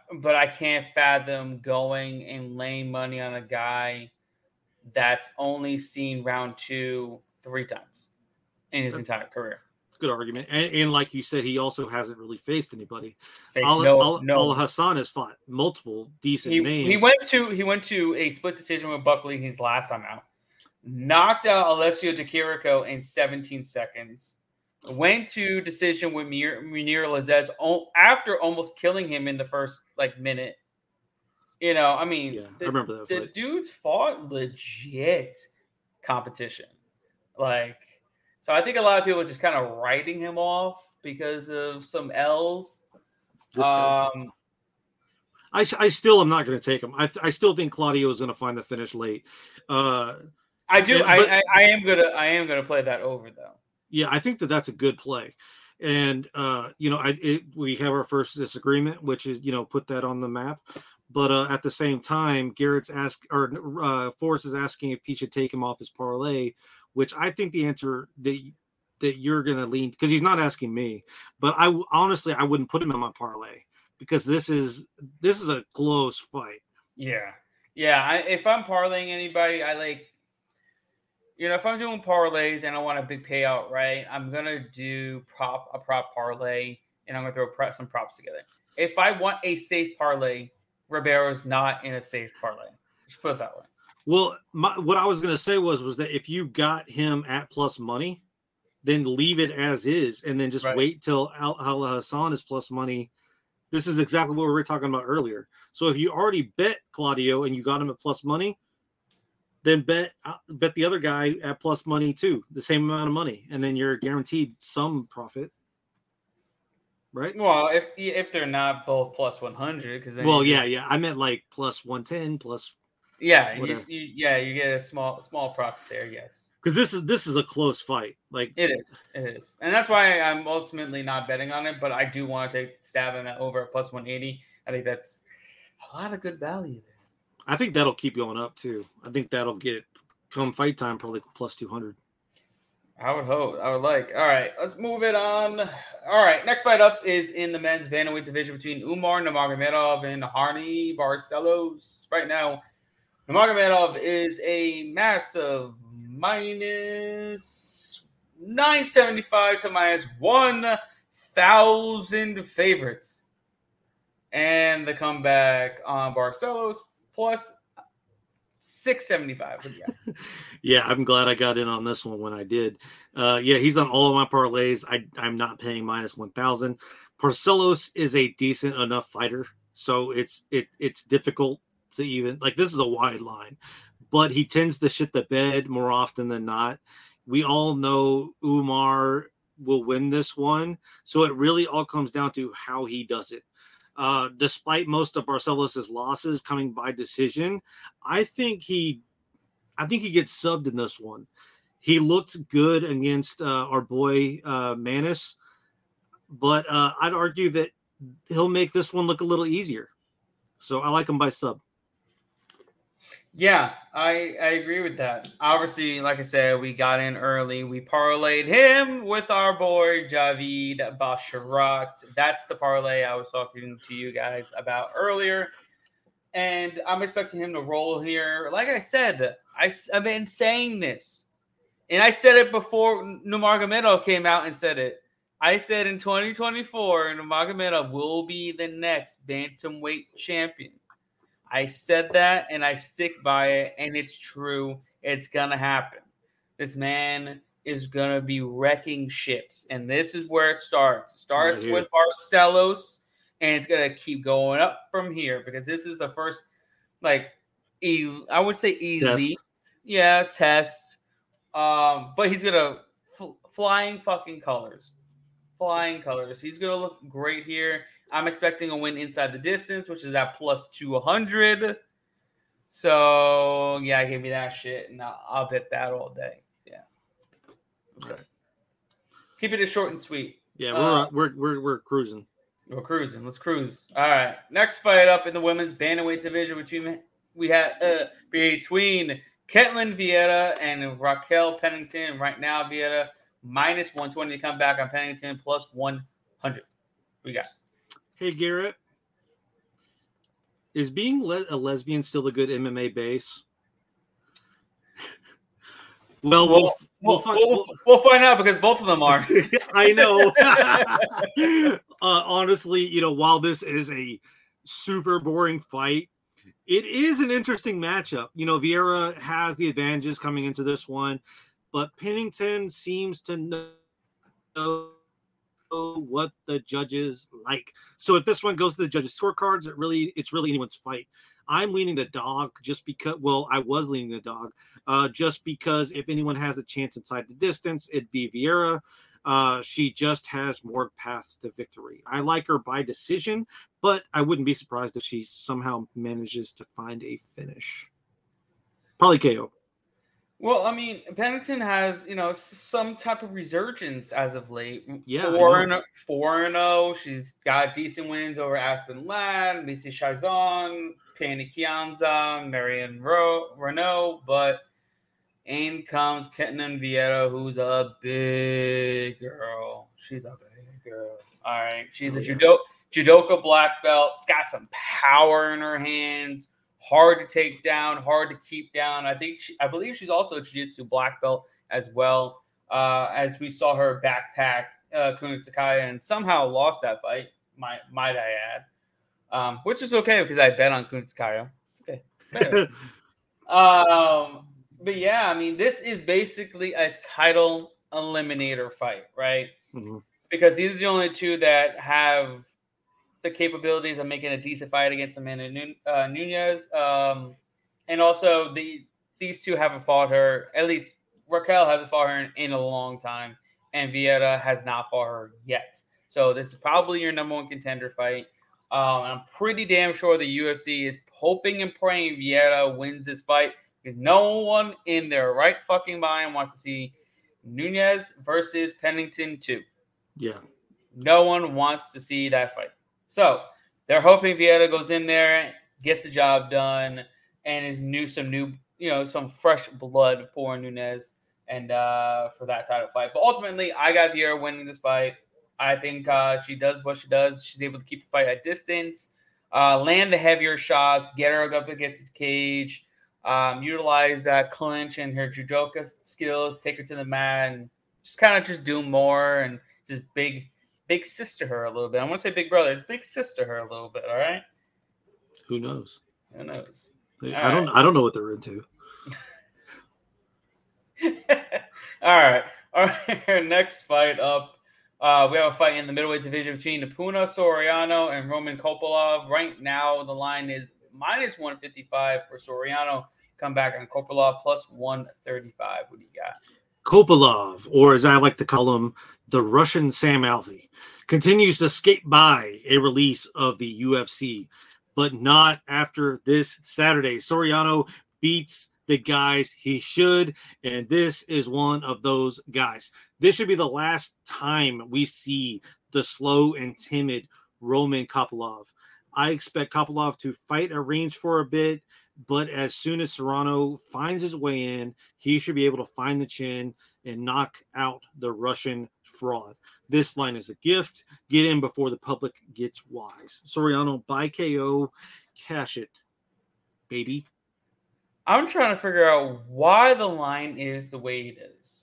but I can't fathom going and laying money on a guy that's only seen round two three times in his entire career. It's a good argument. And, and like you said, he also hasn't really faced anybody. Faced Al, no, Al, no. Al Hassan has fought multiple decent he, names. He went to he went to a split decision with Buckley his last time out. Knocked out Alessio Di Chirico in seventeen seconds. Went to decision with Munir Lazzez after almost killing him in the first like minute. You know, I mean, yeah, the, I remember that the fight. dudes fought legit competition. Like, so I think a lot of people are just kind of writing him off because of some L's. Um, I, I still am not going to take him. I, I still think Claudio is going to find the finish late. Uh, I do. and, I, but, I I am gonna I am gonna play that over though. Yeah, I think that that's a good play. And, uh, you know, I, it, we have our first disagreement, which is, you know, put that on the map. But uh, at the same time, Garrett's ask or uh, Forrest is asking if he should take him off his parlay, which I think the answer that, that you're going to lean, because he's not asking me, but I honestly, I wouldn't put him in my parlay because this is, this is a close fight. Yeah. Yeah. I, if I'm parlaying anybody, I like, you know, if I'm doing parlays and I want a big payout, right, I'm going to do prop a prop parlay and I'm going to throw prop, some props together. If I want a safe parlay, Ribeiro's not in a safe parlay. Just put it that way. Well, my, what I was going to say was, was that if you got him at plus money, then leave it as is and then just right. wait till Al, Al Hassan is plus money. This is exactly what we were talking about earlier. So if you already bet Claudio and you got him at plus money, then bet bet the other guy at plus money too, the same amount of money, and then you're guaranteed some profit, right? Well, if if they're not both plus one hundred, because well, yeah, just, yeah, I meant like plus one ten, plus yeah, you, you, yeah, you get a small small profit there, yes. Because this is this is a close fight, like it is, it is, and that's why I'm ultimately not betting on it. But I do want to take stab in over at plus one eighty. I think that's a lot of good value there. I think that'll keep going up too. I think that'll get come fight time probably plus two hundred. I would hope. I would like. All right, let's move it on. All right, next fight up is in the men's bantamweight division between Umar Nurmagomedov and Harney Barcelos. Right now, Nurmagomedov is a massive minus nine seventy-five to minus one thousand favorites. And the comeback on Barcelos plus six seventy-five. Yeah. yeah, I'm glad I got in on this one when I did. Uh, yeah, he's on all of my parlays. I, I'm not paying minus one thousand. Barcelos is a decent enough fighter, so it's it it's difficult to even, like, this is a wide line, but he tends to shit the bed more often than not. We all know Umar will win this one, so it really all comes down to how he does it. Uh, despite most of Barcelos' losses coming by decision, I think he, I think he gets subbed in this one. He looked good against uh, our boy uh, Manis, but uh, I'd argue that he'll make this one look a little easier. So I like him by sub. Yeah, I, I agree with that. Obviously, like I said, we got in early. We parlayed him with our boy Javid Basharat. That's the parlay I was talking to you guys about earlier. And I'm expecting him to roll here. Like I said, I, I've been saying this. And I said it before Nurmagomedov came out and said it. I said in twenty twenty-four, Nurmagomedov will be the next bantamweight champion. I said that, and I stick by it, and it's true. It's going to happen. This man is going to be wrecking shit, and this is where it starts. It starts right with Barcelos, and it's going to keep going up from here because this is the first, like, el- I would say elite, test. yeah, test. Um, but he's going to fl- flying fucking colors. Flying colors. He's going to look great here. I'm expecting a win inside the distance, which is at plus two hundred. So, yeah, give me that shit, and I'll, I'll bet that all day. Yeah. Okay. Keep it as short and sweet. Yeah, we're uh, we're we're we're cruising. We're cruising. Let's cruise. All right. Next fight up in the women's bantamweight division between we had uh, between Ketlin Vieira and Raquel Pennington. Right now, Vieira minus one twenty to come back on Pennington plus one hundred. We got. Hey, Garrett. Is being le- a lesbian still a good M M A base? Well, we'll We'll, we'll, we'll, find, we'll, we'll we'll find out because both of them are. I know. uh, honestly, you know, while this is a super boring fight, it is an interesting matchup. You know, Vieira has the advantages coming into this one, but Pennington seems to know what the judges like. So if this one goes to the judges' scorecards, it really it's really anyone's fight. I'm leaning the dog just because. Well, I was leaning the dog uh, just because if anyone has a chance inside the distance, it'd be Vieira. Uh, she just has more paths to victory. I like her by decision, but I wouldn't be surprised if she somehow manages to find a finish. Probably K O. Well, I mean, Pennington has, you know, some type of resurgence as of late. Yeah, four and four and zero. She's got decent wins over Aspen Ladd, Missy Chazon, Penny Kianza, Marion Ro- Renault, but in comes Ketan Vieira, who's a big girl. She's a big girl. All right, she's oh, a yeah. judo judoka black belt. It's got some power in her hands. Hard to take down, hard to keep down. I think she, I believe she's also a jiu-jitsu black belt as well. Uh, as we saw her backpack uh, Kunitsukai and somehow lost that fight. Might might I add, um, which is okay because I bet on Kunitsukai. It's okay. But um, but yeah, I mean, this is basically a title eliminator fight, right? Mm-hmm. Because these are the only two that have the capabilities of making a decent fight against Amanda uh, Nunez. Um, and also, the these two haven't fought her, at least Raquel hasn't fought her in, in a long time, and Vieira has not fought her yet. So this is probably your number one contender fight. Um, I'm pretty damn sure the U F C is hoping and praying Vieira wins this fight because no one in their right fucking mind wants to see Nunez versus Pennington two. Yeah. No one wants to see that fight. So they're hoping Vieira goes in there, gets the job done, and is new some new, you know, some fresh blood for Nunez and uh, for that title fight. But ultimately, I got Vieira winning this fight. I think uh, she does what she does. She's able to keep the fight at distance, uh, land the heavier shots, get her up against the cage, um, utilize that clinch and her judoka skills, take her to the mat, and just kind of just do more and just big, big sister her a little bit. I want to say big brother, big sister her a little bit. All right. Who knows? Who knows? I All don't. right. I don't know what they're into. All right. All right. Our next fight up. Uh, we have a fight in the middleweight division between Puna Soriano and Roman Kopylov. Right now, the line is minus one fifty-five for Soriano. Come back on Kopylov plus one thirty-five. What do you got? Kopylov, or as I like to call him, the Russian Sam Alvey, continues to skate by a release of the U F C, but not after this Saturday. Soriano beats the guys he should, and this is one of those guys. This should be the last time we see the slow and timid Roman Kopylov. I expect Kopylov to fight a range for a bit, but as soon as Serrano finds his way in, he should be able to find the chin and knock out the Russian fraud. This line is a gift. Get in before the public gets wise. Soriano by K O. Cash it, baby. I'm trying to figure out why the line is the way it is.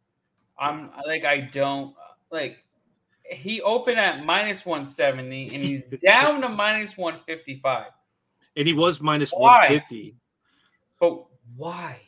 I'm like, I don't like. He opened at minus one seventy and he's down to minus one fifty-five. And he was minus Why? one fifty. But why?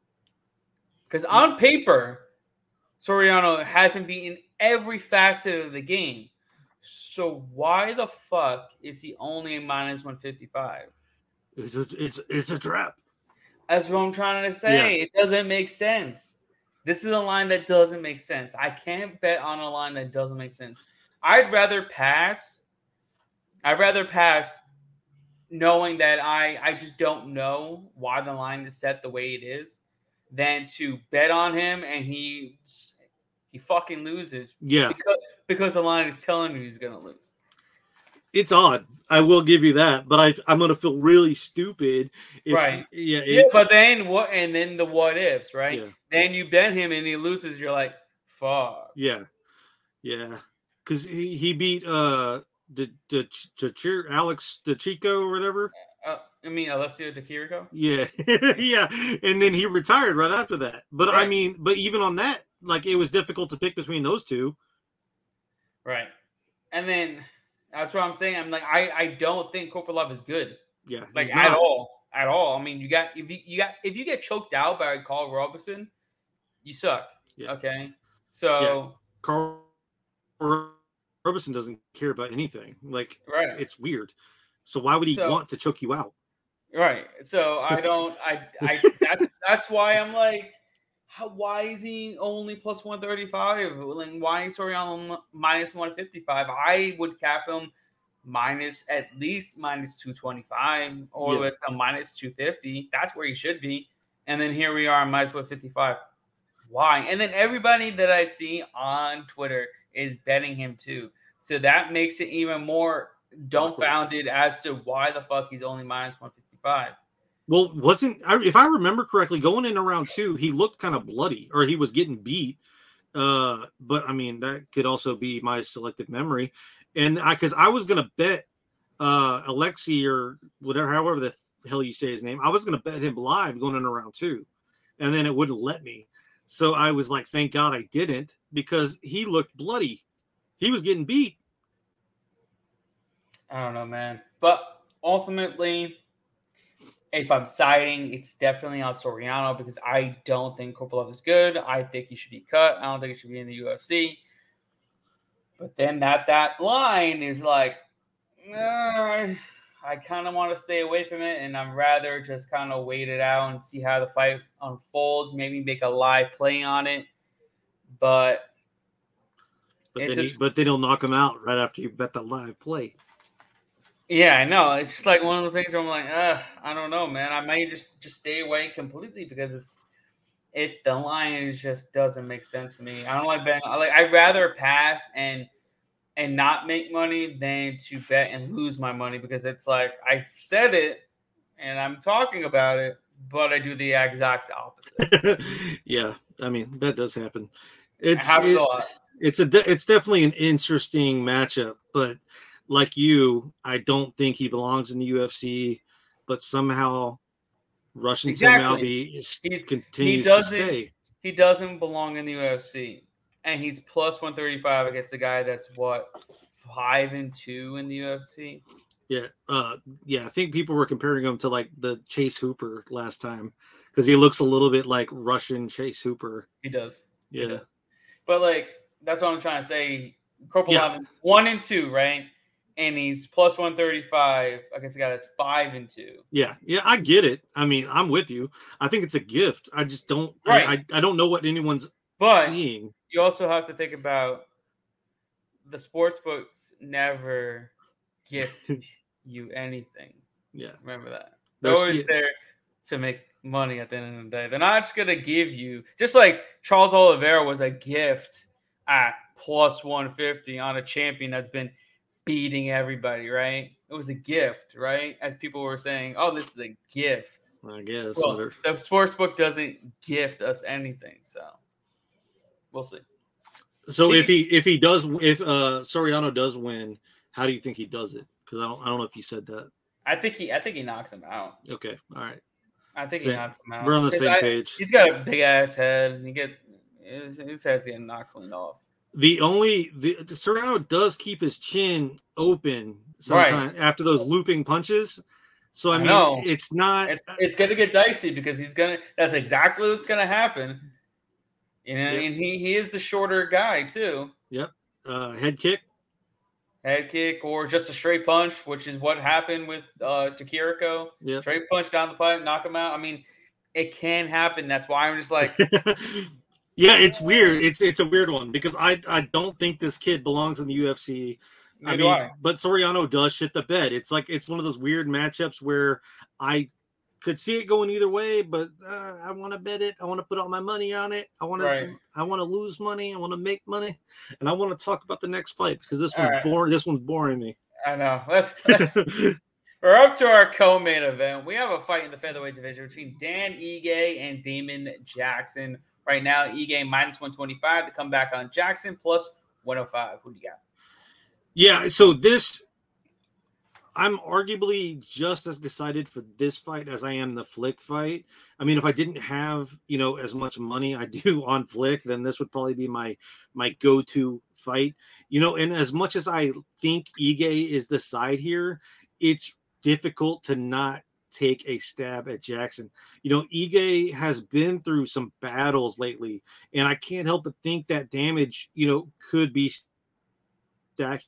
Because on paper, Soriano hasn't beaten every facet of the game. So why the fuck is he only a minus one fifty-five? It's a, it's it's a trap. That's what I'm trying to say. Yeah. It doesn't make sense. This is a line that doesn't make sense. I can't bet on a line that doesn't make sense. I'd rather pass. I'd rather pass knowing that I, I just don't know why the line is set the way it is than to bet on him and he he fucking loses. Yeah. Because, because the line is telling you he's going to lose. It's odd. I will give you that, but I, I'm going to feel really stupid. If, right. Yeah. It, yeah. But then what? And then the what ifs, right? Yeah. Then you bet him and he loses. You're like, fuck. Yeah. Yeah. Because he, he beat uh the the the Alex DeChico or whatever. I mean, Alessio Di Chirico? Yeah. Yeah. And then he retired right after that. But right. I mean, but even on that, like it was difficult to pick between those two. Right. And then that's what I'm saying. I'm like, I, I don't think Kopylov is good. Yeah. Like at all. At all. I mean, you got if you, you got if you get choked out by Carl Roberson, you suck. Yeah. Okay. So yeah. Carl Roberson doesn't care about anything. Like right. It's weird. So why would he so, want to choke you out? Right. So I don't I I that's that's why I'm like, how why is he only plus one thirty-five? Like why is Soriano minus one fifty-five? I would cap him minus at least minus two twenty-five or yeah. it's a minus two fifty. That's where he should be. And then here we are minus one fifty-five. Why? And then everybody that I see on Twitter is betting him too. So that makes it even more dumbfounded as to why the fuck he's only minus one fifty-five. Well, wasn't if I remember correctly, going in around two, he looked kind of bloody or he was getting beat. Uh, but I mean, that could also be my selective memory. And I, because I was going to bet uh, Alexei or whatever, however the hell you say his name, I was going to bet him live going in around two. And then it wouldn't let me. So I was like, thank God I didn't, because he looked bloody. He was getting beat. I don't know, man. But ultimately, if I'm siding, it's definitely on Soriano because I don't think Kopylov is good. I think he should be cut. I don't think he should be in the U F C. But then that that line is like, uh, I kind of want to stay away from it, and I'd rather just kind of wait it out and see how the fight unfolds. Maybe make a live play on it, but but then, just, he, but then he'll knock him out right after you bet the live play. Yeah, I know. It's just like one of the things where I'm like, uh, I don't know, man. I might just just stay away completely because it's it. The line is just doesn't make sense to me. I don't like betting. I like. I'd rather pass and. and not make money than to bet and lose my money because it's like I said it and I'm talking about it, but I do the exact opposite. Yeah, I mean that does happen. It's it it, a lot. It's a de- it's definitely an interesting matchup, but like you, I don't think he belongs in the U F C. But somehow, Russian exactly. Selmavy continues he to stay. He doesn't belong in the U F C. And he's plus one thirty-five against a guy that's what five and two in the U F C. Yeah, uh, yeah. I think people were comparing him to like the Chase Hooper last time because he looks a little bit like Russian Chase Hooper. He does. Yeah, he does. But like that's what I'm trying to say. Kopylov yeah. is one and two, right? And he's plus one thirty-five against a guy that's five and two. Yeah, yeah. I get it. I mean, I'm with you. I think it's a gift. I just don't. Right. I, I, I don't know what anyone's but seeing. You also have to think about the sports books never gift you anything. Yeah. Remember that. They're There's, always yeah. there to make money at the end of the day. They're not just going to give you, just like Charles Oliveira was a gift at plus one fifty on a champion that's been beating everybody, right? It was a gift, right? As people were saying, oh, this is a gift. I guess. Well, the sports book doesn't gift us anything, so. We'll see. So see, if he if he does if uh Soriano does win, how do you think he does it? Because I don't I don't know if you said that. I think he I think he knocks him out. Okay, all right. I think same. he knocks him out. We're on the same I, page. He's got a big ass head, and he get his, his head's getting knocked clean off. The only the Soriano does keep his chin open sometimes right. after those looping punches. So I, I mean, know. it's not. It's, it's gonna get dicey because he's gonna. That's exactly what's gonna happen. You know, yep. and he, he is a shorter guy too. Yep. Uh, head kick. Head kick or just a straight punch, which is what happened with uh Di Chirico. Yep. Straight punch down the pipe, knock him out. I mean, it can happen. That's why I'm just like yeah, it's weird. It's it's a weird one because I, I don't think this kid belongs in the U F C. I mean, I. But Soriano does shit the bed. It's like it's one of those weird matchups where I could see it going either way, but uh, I want to bet it. I want to put all my money on it. I want right. to. I want to lose money. I want to make money, and I want to talk about the next fight because this one's right. boring. This one's boring me. I know. Let's. We're up to our co-main event. We have a fight in the featherweight division between Dan Ige and Damon Jackson. Right now, Ige minus one twenty-five to come back on Jackson plus one oh five. Who do you got? Yeah. So this. I'm arguably just as excited for this fight as I am the Flick fight. I mean, if I didn't have, you know, as much money I do on Flick, then this would probably be my my go-to fight. You know, and as much as I think Ige is the side here, it's difficult to not take a stab at Jackson. You know, Ige has been through some battles lately, and I can't help but think that damage, you know, could be stacking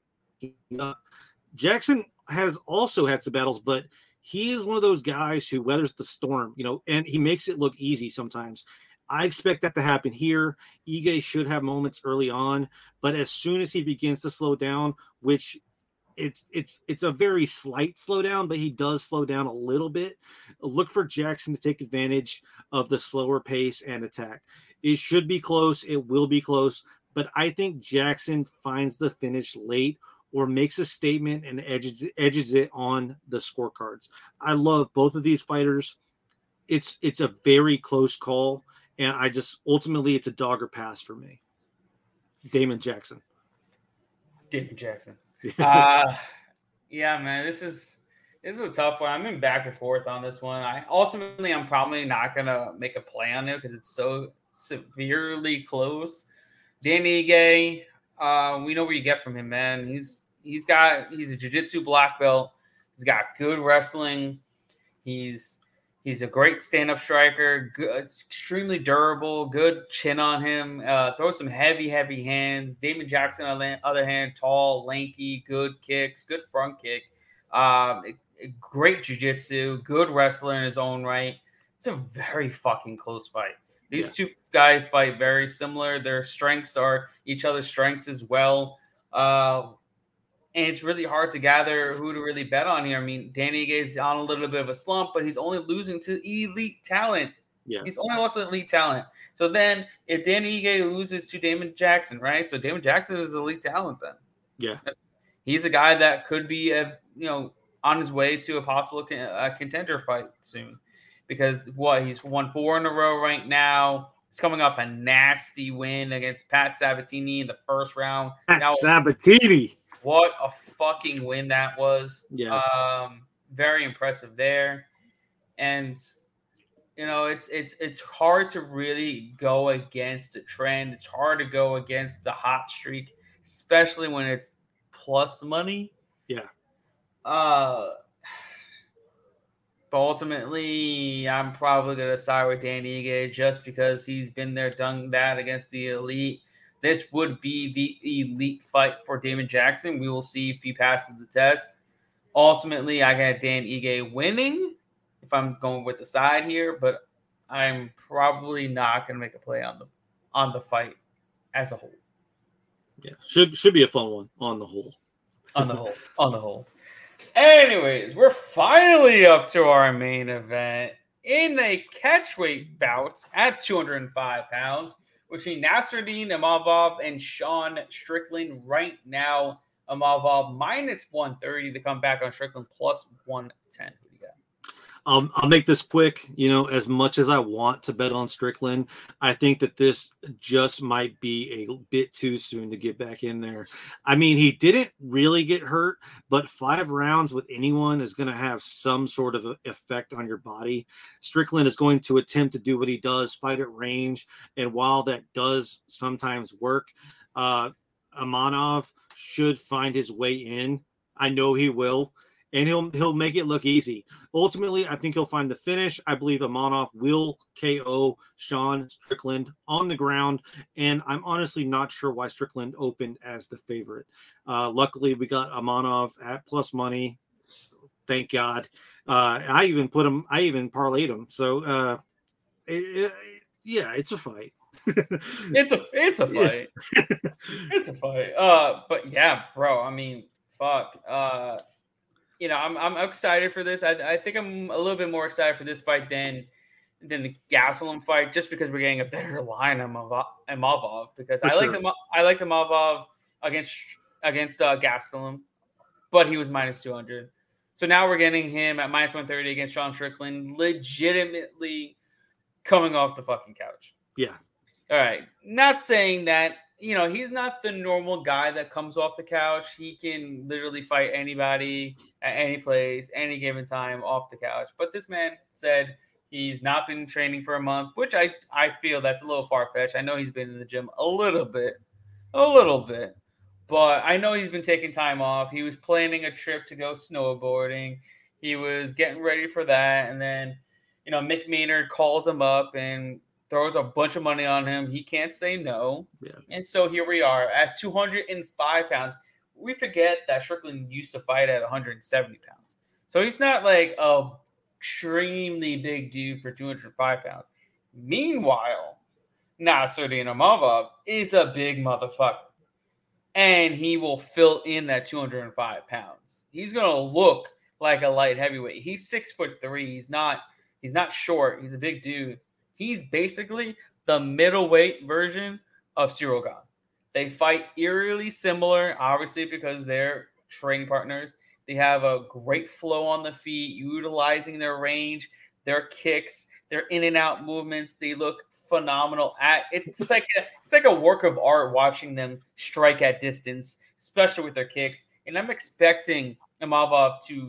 up. Jackson has also had some battles, but he is one of those guys who weathers the storm, you know, and he makes it look easy sometimes. I expect that to happen here. Ige should have moments early on, but as soon as he begins to slow down, which it's it's it's a very slight slowdown, but he does slow down a little bit. Look for Jackson to take advantage of the slower pace and attack. It should be close. It will be close, but I think Jackson finds the finish late or makes a statement and edges edges it on the scorecards. I love both of these fighters. It's it's a very close call, and I just ultimately it's a dog or pass for me. Damon Jackson. Damon Jackson. uh, yeah, man, this is this is a tough one. I'm in back and forth on this one. I ultimately I'm probably not gonna make a play on it because it's so severely close. Danny Ige, uh, we know what you get from him, man. He's he's got he's a jiu-jitsu black belt. He's got good wrestling. He's he's a great stand-up striker. Good, extremely durable. Good chin on him. Uh, throws some heavy, heavy hands. Damon Jackson, on the other hand, tall, lanky, good kicks, good front kick. Um, a, a great jiu-jitsu. Good wrestler in his own right. It's a very fucking close fight. These yeah. two guys fight very similar. Their strengths are each other's strengths as well. Uh, and it's really hard to gather who to really bet on here. I mean, Danny Ige is on a little bit of a slump, but he's only losing to elite talent. Yeah. He's only lost to elite talent. So then if Danny Ige loses to Damon Jackson, right? So Damon Jackson is elite talent then. Yeah. He's a guy that could be, a, you know, on his way to a possible con- a contender fight soon. Because what he's won four in a row right now. He's coming off a nasty win against Pat Sabatini in the first round. Pat now, Sabatini. What a fucking win that was. Yeah. Um, very impressive there. And you know, it's it's it's hard to really go against the trend. It's hard to go against the hot streak, especially when it's plus money. Yeah. Uh But ultimately, I'm probably going to side with Danny Ige just because he's been there, done that against the elite. This would be the elite fight for Damon Jackson. We will see if he passes the test. Ultimately, I got Dan Ige winning if I'm going with the side here, but I'm probably not going to make a play on the on the fight as a whole. Yeah, should should be a fun one on the whole. On the whole. On the whole. Anyways, we're finally up to our main event in a catchweight bout at two hundred five pounds between Nasruddin Imavov and Sean Strickland. Right now, Imavov minus one thirty to come back on Strickland plus one ten. What do you got? Um, I'll make this quick. You know, as much as I want to bet on Strickland, I think that this just might be a bit too soon to get back in there. I mean, he didn't really get hurt, but five rounds with anyone is going to have some sort of effect on your body. Strickland is going to attempt to do what he does, fight at range. And while that does sometimes work, uh, Imavov should find his way in. I know he will. And he'll he'll make it look easy. Ultimately, I think he'll find the finish. I believe Imavov will K O Sean Strickland on the ground. And I'm honestly not sure why Strickland opened as the favorite. Uh, luckily, we got Imavov at plus money. Thank God. Uh, I even put him, I even parlayed him. So, uh, it, it, yeah, it's a fight. it's a it's a fight. It's a fight. Uh, but yeah, bro, I mean, fuck. Uh, You know, I'm I'm excited for this. I I think I'm a little bit more excited for this fight than than the Gastelum fight, just because we're getting a better line on Imavov. Because for I like sure. the I like the Imavov against against uh, Gastelum, but he was minus two hundred. So now we're getting him at minus one thirty against Sean Strickland, legitimately coming off the fucking couch. Yeah. All right. Not saying that you know, he's not the normal guy that comes off the couch. He can literally fight anybody at any place, any given time off the couch. But this man said he's not been training for a month, which I, I feel that's a little far-fetched. I know he's been in the gym a little bit, a little bit. But I know he's been taking time off. He was planning a trip to go snowboarding. He was getting ready for that. And then, you know, Mick Maynard calls him up and throws a bunch of money on him. He can't say no. Yeah. And so here we are at two hundred five pounds. We forget that Strickland used to fight at one hundred seventy pounds. So he's not like a extremely big dude for two hundred five pounds. Meanwhile, Nassourdine Imavov is a big motherfucker. And he will fill in that two hundred five pounds. He's going to look like a light heavyweight. He's six foot three. He's not, he's not short. He's a big dude. He's basically the middleweight version of Ciryl Gane. They fight eerily similar, obviously, because they're training partners. They have a great flow on the feet, utilizing their range, their kicks, their in and out movements. They look phenomenal at it's like a, it's like a work of art watching them strike at distance, especially with their kicks. And I'm expecting Imavov to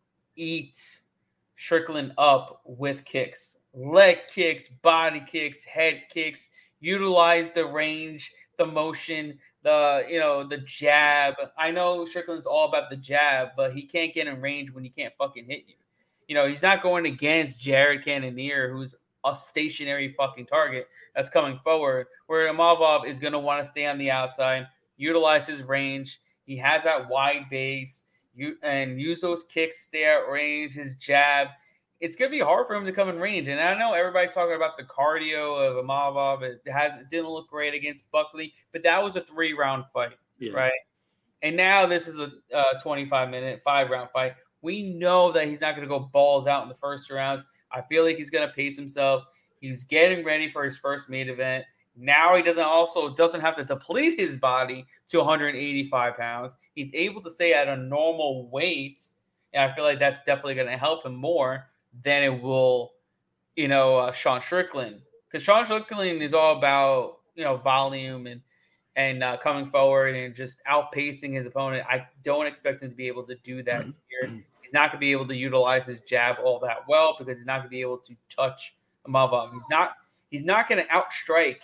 eat Strickland up with kicks, leg kicks, body kicks, head kicks. Utilize the range, the motion, the you know the jab. I know Strickland's all about the jab, but he can't get in range when he can't fucking hit you. You know he's not going against Jared Cannonier, who's a stationary fucking target that's coming forward, where Imavov is going to want to stay on the outside, utilize his range. He has that wide base, you and use those kicks, stay at range, his jab. It's going to be hard for him to come in range. And I know everybody's talking about the cardio of Imavov. It, has, it didn't look great against Buckley, but that was a three-round fight, yeah. right? And now this is a twenty-five-minute, five-round fight. We know that he's not going to go balls out in the first rounds. I feel like he's going to pace himself. He's getting ready for his first main event. Now he doesn't also doesn't have to deplete his body to one hundred eighty-five pounds. He's able to stay at a normal weight, and I feel like that's definitely going to help him more than it will, you know, uh, Sean Strickland. Because Sean Strickland is all about, you know, volume and and uh, coming forward and just outpacing his opponent. I don't expect him to be able to do that here. He's not going to be able to utilize his jab all that well because he's not going to be able to touch Imavov. He's not. He's not going to outstrike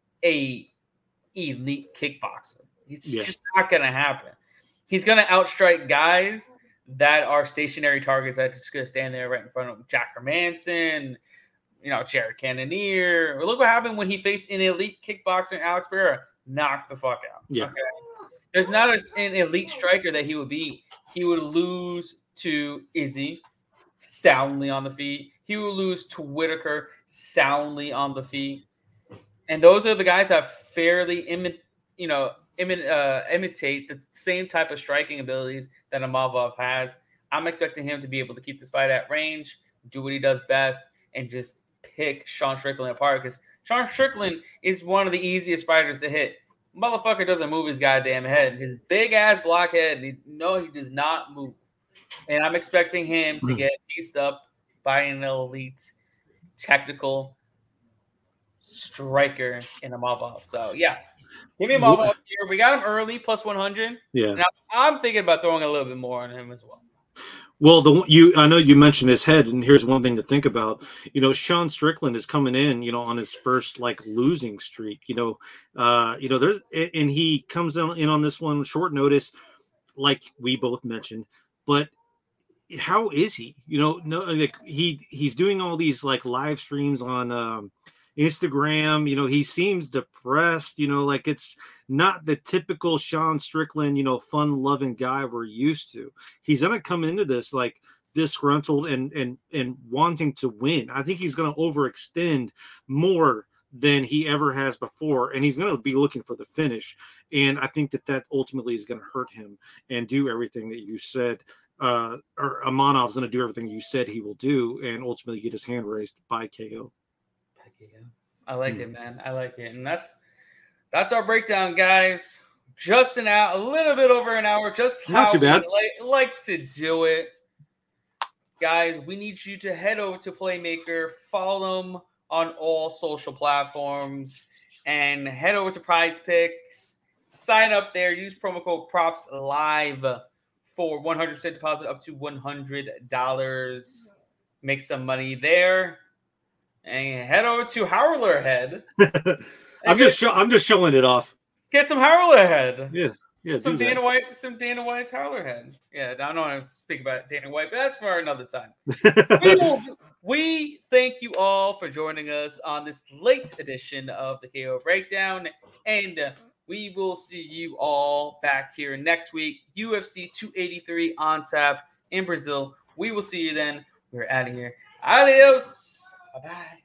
a elite kickboxer. It's yeah. just not going to happen. He's going to outstrike guys that are stationary targets that are just going to stand there right in front of him. Jack Hermanson, you know, Jared Cannonier. Look what happened when he faced an elite kickboxer, Alex Pereira. Knocked the fuck out. Yeah. Okay? There's not a, an elite striker that he would beat. He would lose to Izzy soundly on the feet. He would lose to Whitaker soundly on the feet. And those are the guys that fairly imi- you know, imi- uh, imitate the same type of striking abilities that Imavov has. I'm expecting him to be able to keep this fight at range, do what he does best, and just pick Sean Strickland apart. Because Sean Strickland is one of the easiest fighters to hit. Motherfucker doesn't move his goddamn head. His big-ass blockhead, he, no, he does not move. And I'm expecting him to get pieced up by an elite technical striker in Imavov. So, yeah. Give me Imavov here. We got him early, plus one hundred. Yeah. And I'm thinking about throwing a little bit more on him as well. Well, the you I know you mentioned his head, and here's one thing to think about. You know, Sean Strickland is coming in, you know, on his first like losing streak. You know, uh, you know, there's and he comes in on this one short notice, like we both mentioned. But how is he? You know, no, like he he's doing all these like live streams on um, Instagram. You know, he seems depressed. You know, like it's not the typical Sean Strickland, you know, fun-loving guy we're used to. He's gonna come into this like disgruntled and and and wanting to win. I think he's gonna overextend more than he ever has before, and he's gonna be looking for the finish. And I think that that ultimately is gonna hurt him and do everything that you said. Uh, or Imanov's gonna do everything you said he will do, and ultimately get his hand raised by K O. I like mm. it, man. I like it, and that's. That's our breakdown, guys. Just an hour, a little bit over an hour. Just how Not too bad. we like, like to do it. Guys, we need you to head over to Playmaker. Follow them on all social platforms. and head over to Prize Picks. Sign up there. Use promo code Props Live for one hundred percent deposit up to one hundred dollars. Make some money there. And head over to Howler Head. I'm just show, I'm just showing it off. Get some Howler Head. Yeah. Yeah, some Dana that. White, some Dana White's Howler Head. Yeah, I don't want to speak about Dana White, but that's for another time. we, will, we thank you all for joining us on this late edition of the K O Breakdown, and uh, we will see you all back here next week. U F C two eighty-three on tap in Brazil. We will see you then. We're out of here. Adios. Bye bye.